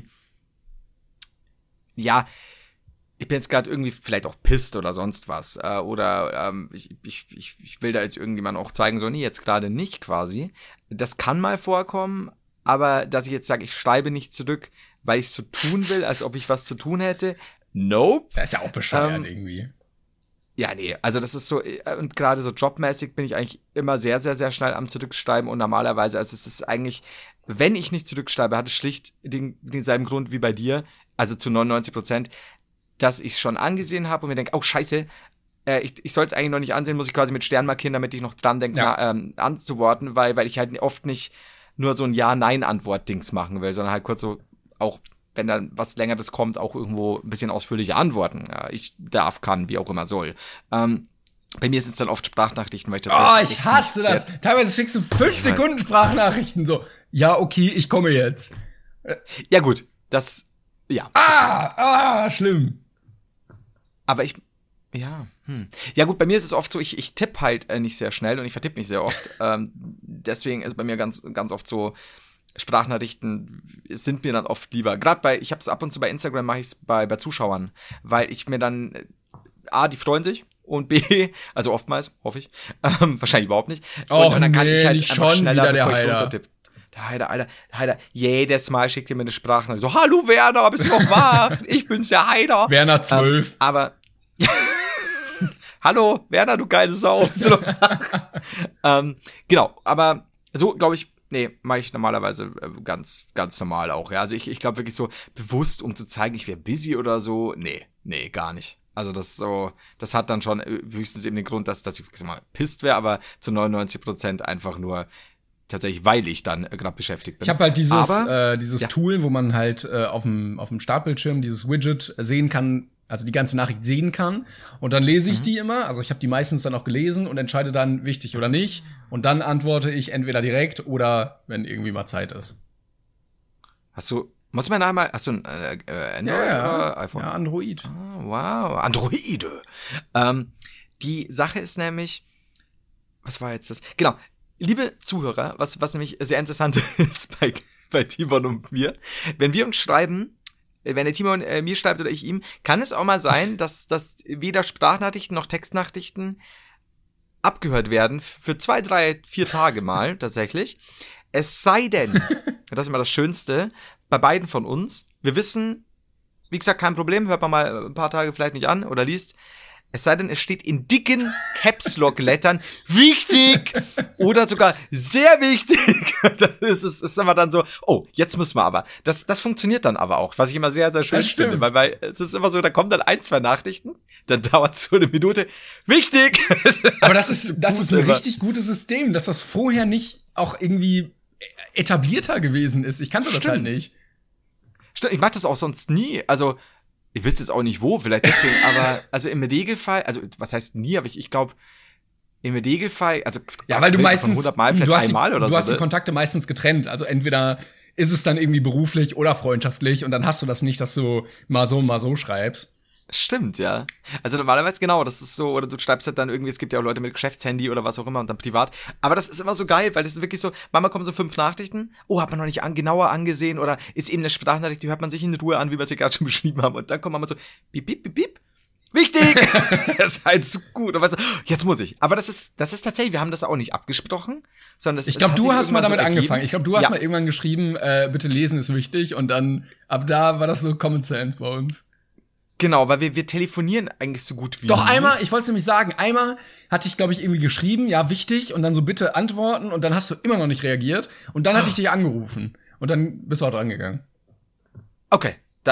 ja, ich bin jetzt gerade irgendwie vielleicht auch pisst oder sonst was. Oder ich will da jetzt irgendjemand auch zeigen, so, nee, jetzt gerade nicht quasi. Das kann mal vorkommen, aber dass ich jetzt sage, ich schreibe nicht zurück, weil ich es so tun will, als ob ich was zu tun hätte, nope. Das ist ja auch bescheuert irgendwie. Ja, nee, also das ist so, und gerade so jobmäßig bin ich eigentlich immer sehr, sehr, sehr schnell am Zurückschreiben und normalerweise, also es ist eigentlich, wenn ich nicht zurückschreibe, hat es schlicht denselben Grund wie bei dir, also zu 99%, dass ich es schon angesehen habe und mir denke, oh scheiße, ich soll es eigentlich noch nicht ansehen, muss ich quasi mit Stern markieren, damit ich noch dran denke, anzuworten, weil ich halt oft nicht nur so ein Ja-Nein-Antwort-Dings machen will, sondern halt kurz so auch, wenn dann was Längeres kommt, auch irgendwo ein bisschen ausführlicher antworten. Ja, ich darf, kann, wie auch immer soll. Bei mir sind es dann oft Sprachnachrichten, weil ich tatsächlich... ich hasse das. Teilweise schickst du 5 Sekunden Sprachnachrichten so. Ja, okay, ich komme jetzt. Ja gut, das... Ja. Schlimm. Aber ja gut, bei mir ist es oft so, ich tippe halt nicht sehr schnell und ich vertippe nicht sehr oft. Deswegen ist bei mir ganz, ganz oft so, Sprachnachrichten sind mir dann oft lieber. Gerade ich habe es ab und zu bei Instagram, mache ich es bei Zuschauern, weil ich mir dann, A, die freuen sich und B, also oftmals, hoffe ich, wahrscheinlich überhaupt nicht. Och, und dann kann nee, ich halt nicht einfach schon schneller, wieder der bevor ich Heiler. runtertippe. Der Heider, jedes Mal schickt er mir eine Sprachnachricht. So, hallo Werner, bist du noch wach? Ich bin's, der Heider. Werner 12. Aber, hallo, Werner, du geile Sau. Bist du noch wach? Genau, aber so, glaube ich, mache ich normalerweise ganz, ganz normal auch. Ja, also ich glaube wirklich so bewusst, um zu zeigen, ich wäre busy oder so. Nee, gar nicht. Also das hat dann schon höchstens eben den Grund, dass ich sag mal pisst wäre, aber zu 99% einfach nur tatsächlich, weil ich dann gerade beschäftigt bin. Ich habe halt dieses Tool, wo man halt auf dem Startbildschirm dieses Widget sehen kann, also die ganze Nachricht sehen kann. Und dann lese ich die immer. Also ich habe die meistens dann auch gelesen und entscheide dann, wichtig oder nicht. Und dann antworte ich entweder direkt oder wenn irgendwie mal Zeit ist. Hast du ein Android oder iPhone? Ja, Android. Oh, wow, Androide. Die Sache ist nämlich, was war jetzt das? Genau, liebe Zuhörer, was nämlich sehr interessant ist bei Timon und mir, wenn wir uns schreiben, wenn der Timon mir schreibt oder ich ihm, kann es auch mal sein, dass weder Sprachnachrichten noch Textnachrichten abgehört werden für 2, 3, 4 Tage mal tatsächlich. Es sei denn, das ist immer das Schönste, bei beiden von uns, wir wissen, wie gesagt, kein Problem, hört man mal ein paar Tage vielleicht nicht an oder liest, es sei denn, es steht in dicken Caps-Lock-Lettern wichtig oder sogar sehr wichtig. Das ist aber dann so, oh, jetzt müssen wir aber. Das funktioniert dann aber auch, was ich immer sehr, sehr schön finde, weil es ist immer so, da kommen dann 1, 2 Nachrichten, dann dauert es so eine Minute. Wichtig! Aber das ist ein richtig gutes System, dass das vorher nicht auch irgendwie etablierter gewesen ist. Ich kannte das halt nicht. Stimmt, ich mach das auch sonst nie. Also, ich wüsste jetzt auch nicht wo, vielleicht deswegen, aber also im Regelfall, also was heißt nie, aber ich glaube, im Regelfall, also ja, weil du meistens 100 Mal, vielleicht einmal oder so. Du hast die Kontakte meistens getrennt. Also entweder ist es dann irgendwie beruflich oder freundschaftlich und dann hast du das nicht, dass du mal so schreibst. Stimmt, ja. Also normalerweise genau, das ist so, oder du schreibst halt dann irgendwie, es gibt ja auch Leute mit Geschäftshandy oder was auch immer und dann privat. Aber das ist immer so geil, weil das ist wirklich so, manchmal kommen so 5 Nachrichten, oh, hat man noch nicht genauer angesehen oder ist eben eine Sprachnachricht, die hört man sich in Ruhe an, wie wir sie gerade schon beschrieben haben. Und dann kommt man so, bip, bip, bip, bip. Wichtig! Das ist halt so gut. Und weißt du, jetzt muss ich. Aber das ist tatsächlich, wir haben das auch nicht abgesprochen, sondern ich glaube, du hast mal damit angefangen. Ich glaube, du hast mal irgendwann geschrieben, bitte lesen ist wichtig und dann, ab da war das so Common Sense bei uns. Genau, weil wir telefonieren eigentlich so gut wie Doch, einmal, ich wollte es nämlich sagen, einmal hatte ich, glaube ich, irgendwie geschrieben, ja, wichtig, und dann so bitte antworten, und dann hast du immer noch nicht reagiert, und dann hatte ich dich angerufen, und dann bist du auch dran gegangen. Okay.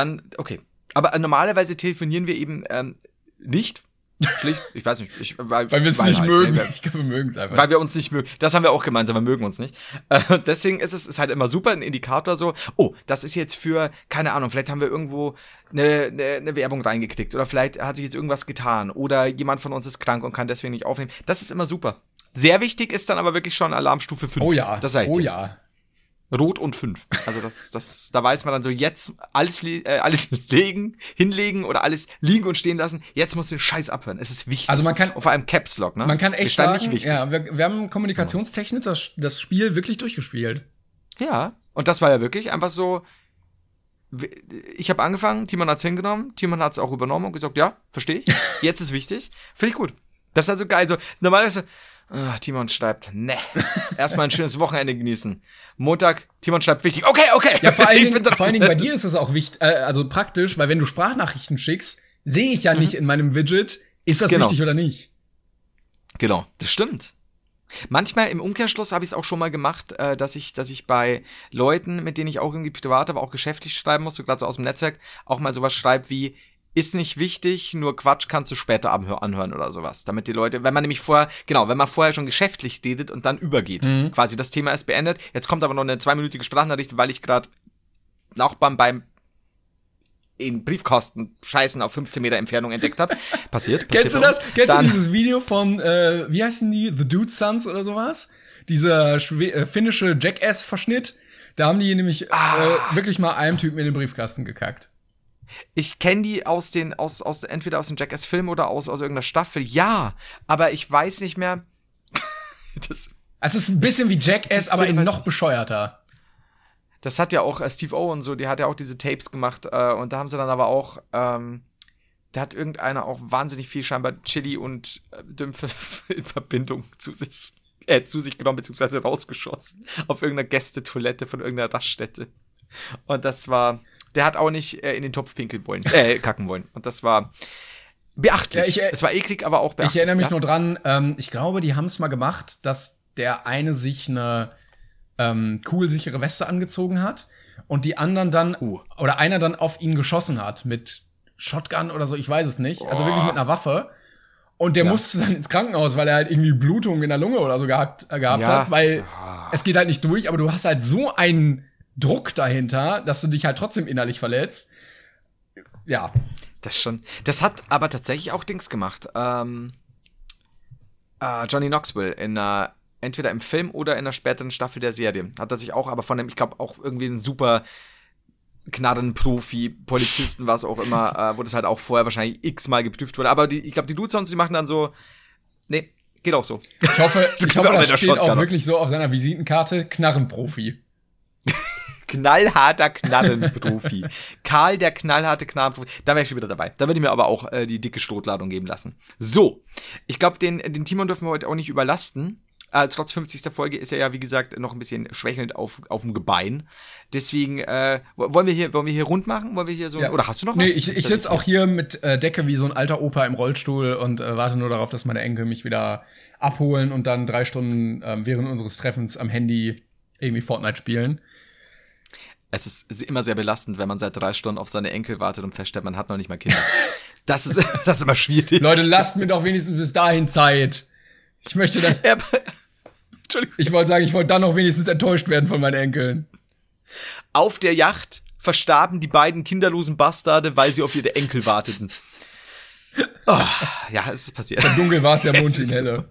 Aber normalerweise telefonieren wir eben nicht. Schlicht, ich weiß nicht. Weil wir es nicht mögen. Ich glaube, wir mögen es einfach. Weil wir uns nicht mögen. Das haben wir auch gemeinsam, wir mögen uns nicht. Deswegen ist es halt immer super, ein Indikator so, oh, das ist jetzt für, keine Ahnung, vielleicht haben wir irgendwo eine Werbung reingeklickt oder vielleicht hat sich jetzt irgendwas getan oder jemand von uns ist krank und kann deswegen nicht aufnehmen. Das ist immer super. Sehr wichtig ist dann aber wirklich schon Alarmstufe 5. Oh ja, das sag ich dir. Ja. Rot und 5. Also da weiß man dann so, jetzt alles hinlegen oder alles liegen und stehen lassen. Jetzt musst du den Scheiß abhören. Es ist wichtig. Also man kann, und vor allem Caps Lock, ne? Man kann echt sagen, nicht wichtig. Ja, wir haben kommunikationstechnisch das Spiel wirklich durchgespielt. Ja, und das war ja wirklich einfach so, ich habe angefangen, Timon hat's hingenommen, Timon hat's auch übernommen und gesagt, ja, verstehe ich, jetzt ist wichtig. Finde ich gut. Das ist also geil. So, normalerweise Timon schreibt, ne. Erstmal ein schönes Wochenende genießen. Montag, Timon schreibt wichtig. Okay. Ja, vor allen Dingen bei dir ist es auch wichtig, also praktisch, weil wenn du Sprachnachrichten schickst, sehe ich ja nicht in meinem Widget, ist das wichtig oder nicht. Genau, das stimmt. Manchmal im Umkehrschluss habe ich es auch schon mal gemacht, dass ich bei Leuten, mit denen ich auch irgendwie privat, aber auch geschäftlich schreiben muss, so gerade so aus dem Netzwerk, auch mal sowas schreibe wie, ist nicht wichtig, nur Quatsch kannst du später anhören oder sowas. Damit die Leute, wenn man vorher schon geschäftlich redet und dann übergeht, quasi das Thema ist beendet. Jetzt kommt aber noch eine 2-minütige Sprachnachricht, weil ich gerade Nachbarn beim in Briefkasten Scheißen auf 15 Meter Entfernung entdeckt habe. Passiert. Kennst du das? Kennst du dieses Video von, wie heißen die? The Dude Sons oder sowas? Dieser finnische Jackass-Verschnitt. Da haben die nämlich wirklich mal einem Typen in den Briefkasten gekackt. Ich kenne die entweder aus dem Jackass-Film oder aus irgendeiner Staffel. Ja, aber ich weiß nicht mehr. Es ist ein bisschen wie Jackass, aber in noch bescheuerter. Das hat ja auch Steve O und so, die hat ja auch diese Tapes gemacht. Und da haben sie dann aber auch, da hat irgendeiner auch wahnsinnig viel scheinbar Chili und Dümpfe in Verbindung zu sich zu sich genommen, beziehungsweise rausgeschossen. Auf irgendeiner Gästetoilette von irgendeiner Raststätte. Und das war, der hat auch nicht in den Topf pinkeln wollen, kacken wollen. Und das war beachtlich. Es war eklig, aber auch beachtlich. Ich erinnere mich nur dran, ich glaube, die haben es mal gemacht, dass der eine sich eine kugelsichere Weste angezogen hat und die anderen dann, oder einer dann auf ihn geschossen hat mit Shotgun oder so, ich weiß es nicht. Also wirklich mit einer Waffe. Und der musste dann ins Krankenhaus, weil er halt irgendwie Blutungen in der Lunge oder so gehabt hat, weil es geht halt nicht durch, aber du hast halt so einen Druck dahinter, dass du dich halt trotzdem innerlich verletzt. Ja. Das hat aber tatsächlich auch Dings gemacht. Johnny Knoxville entweder im Film oder in der späteren Staffel der Serie. Hat er sich auch, aber von dem, ich glaube, auch irgendwie ein super Knarrenprofi, Polizisten, was auch immer, wo das halt auch vorher wahrscheinlich x-mal geprüft wurde. Aber ich glaube, die Dudes sonst, die machen dann so, nee, geht auch so. Ich hoffe, das steht auch wirklich so auf seiner Visitenkarte, Knarrenprofi. Knallharter Knarrenprofi. Karl, der knallharte Knarrenprofi. Da wäre ich schon wieder dabei. Da würde ich mir aber auch die dicke Schrotladung geben lassen. So, ich glaube, den Timon dürfen wir heute auch nicht überlasten. Trotz 50. Folge ist er ja, wie gesagt, noch ein bisschen schwächelnd auf dem Gebein. Deswegen, wollen wir hier rund machen? Wollen wir hier so, oder hast du noch was? Nee, ich sitze auch hier mit Decke wie so ein alter Opa im Rollstuhl und warte nur darauf, dass meine Enkel mich wieder abholen und dann 3 Stunden während unseres Treffens am Handy irgendwie Fortnite spielen. Es ist immer sehr belastend, wenn man seit 3 Stunden auf seine Enkel wartet und feststellt, man hat noch nicht mal Kinder. Das ist immer schwierig. Leute, lasst mir doch wenigstens bis dahin Zeit. Ich möchte dann... Entschuldigung. Ich wollte dann noch wenigstens enttäuscht werden von meinen Enkeln. Auf der Yacht verstarben die beiden kinderlosen Bastarde, weil sie auf ihre Enkel warteten. Oh, ja, es ist passiert. Dunkel war es ja mondscheinhelle.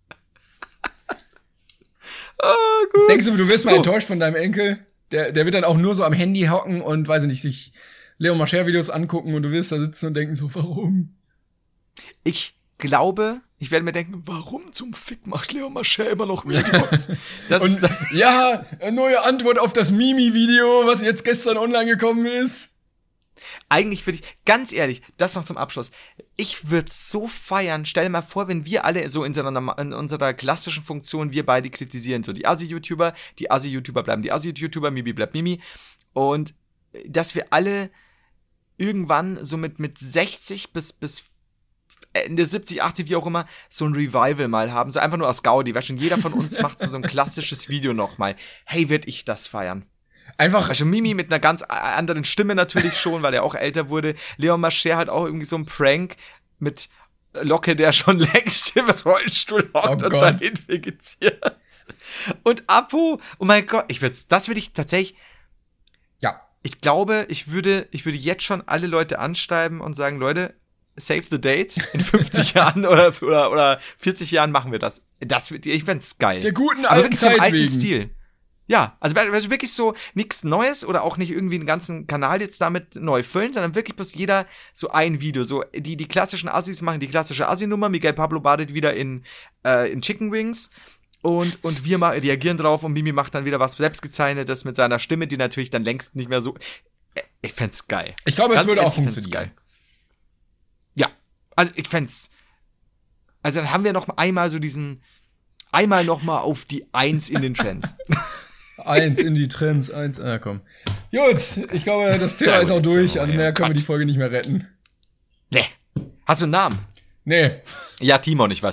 Gut. Denkst du wirst mal enttäuscht von deinem Enkel? Der wird dann auch nur so am Handy hocken und, weiß ich nicht, sich Leon Mascher-Videos angucken und du wirst da sitzen und denken so, warum? Ich glaube, ich werde mir denken, warum zum Fick macht Leon Mascher immer noch Videos? Eine neue Antwort auf das Mimi-Video, was jetzt gestern online gekommen ist. Eigentlich würde ich, ganz ehrlich, das noch zum Abschluss. Ich würde so feiern, stell dir mal vor, wenn wir alle so in unserer klassischen Funktion, wir beide kritisieren, so die Assi-YouTuber bleiben die Assi-YouTuber, Mimi bleibt Mimi. Und dass wir alle irgendwann so mit 60 bis Ende 70, 80, wie auch immer, so ein Revival mal haben. So einfach nur aus Gaudi. Weil schon jeder von uns macht so ein klassisches Video nochmal. Hey, würd ich das feiern. Einfach. Also Mimi mit einer ganz anderen Stimme natürlich schon, weil er auch älter wurde. Leon Mascher hat auch irgendwie so ein Prank mit Locke, der schon längst im Rollstuhl hockt und dahin vegetiert. Und Apo, oh mein Gott, das würde ich tatsächlich. Ja. Ich glaube, ich würde jetzt schon alle Leute anschreiben und sagen, Leute, save the date. In 50 Jahren oder 40 Jahren machen wir das. Ich fänd's geil. Der guten alten Zeit alten wegen. Stil. Ja, also wirklich so nichts Neues oder auch nicht irgendwie einen ganzen Kanal jetzt damit neu füllen, sondern wirklich bloß jeder so ein Video. So die klassischen Assis machen die klassische Assi-Nummer. Miguel Pablo badet wieder in Chicken Wings. Und wir reagieren drauf und Mimi macht dann wieder was selbstgezeichnetes mit seiner Stimme, die natürlich dann längst nicht mehr so. Ich fänd's geil. Ich glaube, es würde auch funktionieren. Ja, also ich fänd's. Also dann haben wir noch einmal so einmal noch mal auf die 1 in den Trends. 1 in die Trends, 1. Komm. Gut, ich glaube, das Thema ist auch durch, also mehr können wir die Folge nicht mehr retten. Nee. Hast du einen Namen? Nee. Ja, Timon, ich weiß.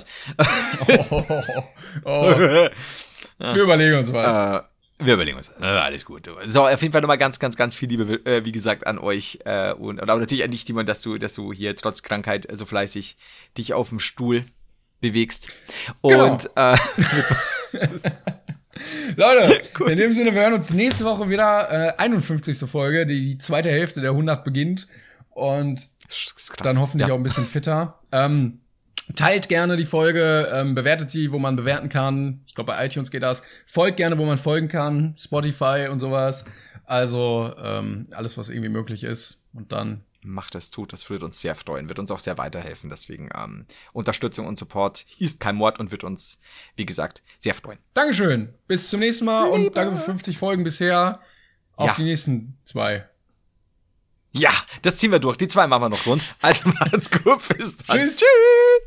Wir überlegen uns was. Alles gut. So, auf jeden Fall nochmal ganz, ganz, ganz viel Liebe, wie gesagt, an euch. Und natürlich an dich, Timon, dass du hier trotz Krankheit so fleißig dich auf dem Stuhl bewegst. Und, Leute, cool. In dem Sinne, wir hören uns nächste Woche wieder, 51. Folge, die zweite Hälfte der 100 beginnt. Und dann hoffentlich auch ein bisschen fitter. Teilt gerne die Folge, bewertet sie, wo man bewerten kann. Ich glaube, bei iTunes geht das. Folgt gerne, wo man folgen kann. Spotify und sowas. Also alles, was irgendwie möglich ist. Und dann macht es, das würde uns sehr freuen, wird uns auch sehr weiterhelfen. Deswegen Unterstützung und Support ist kein Mord und wird uns, wie gesagt, sehr freuen. Dankeschön. Bis zum nächsten Mal und danke für 50 Folgen bisher. Auf die nächsten 2. Ja, das ziehen wir durch. Die 2 machen wir noch rund. Also macht's gut. Bis dann. Tschüss.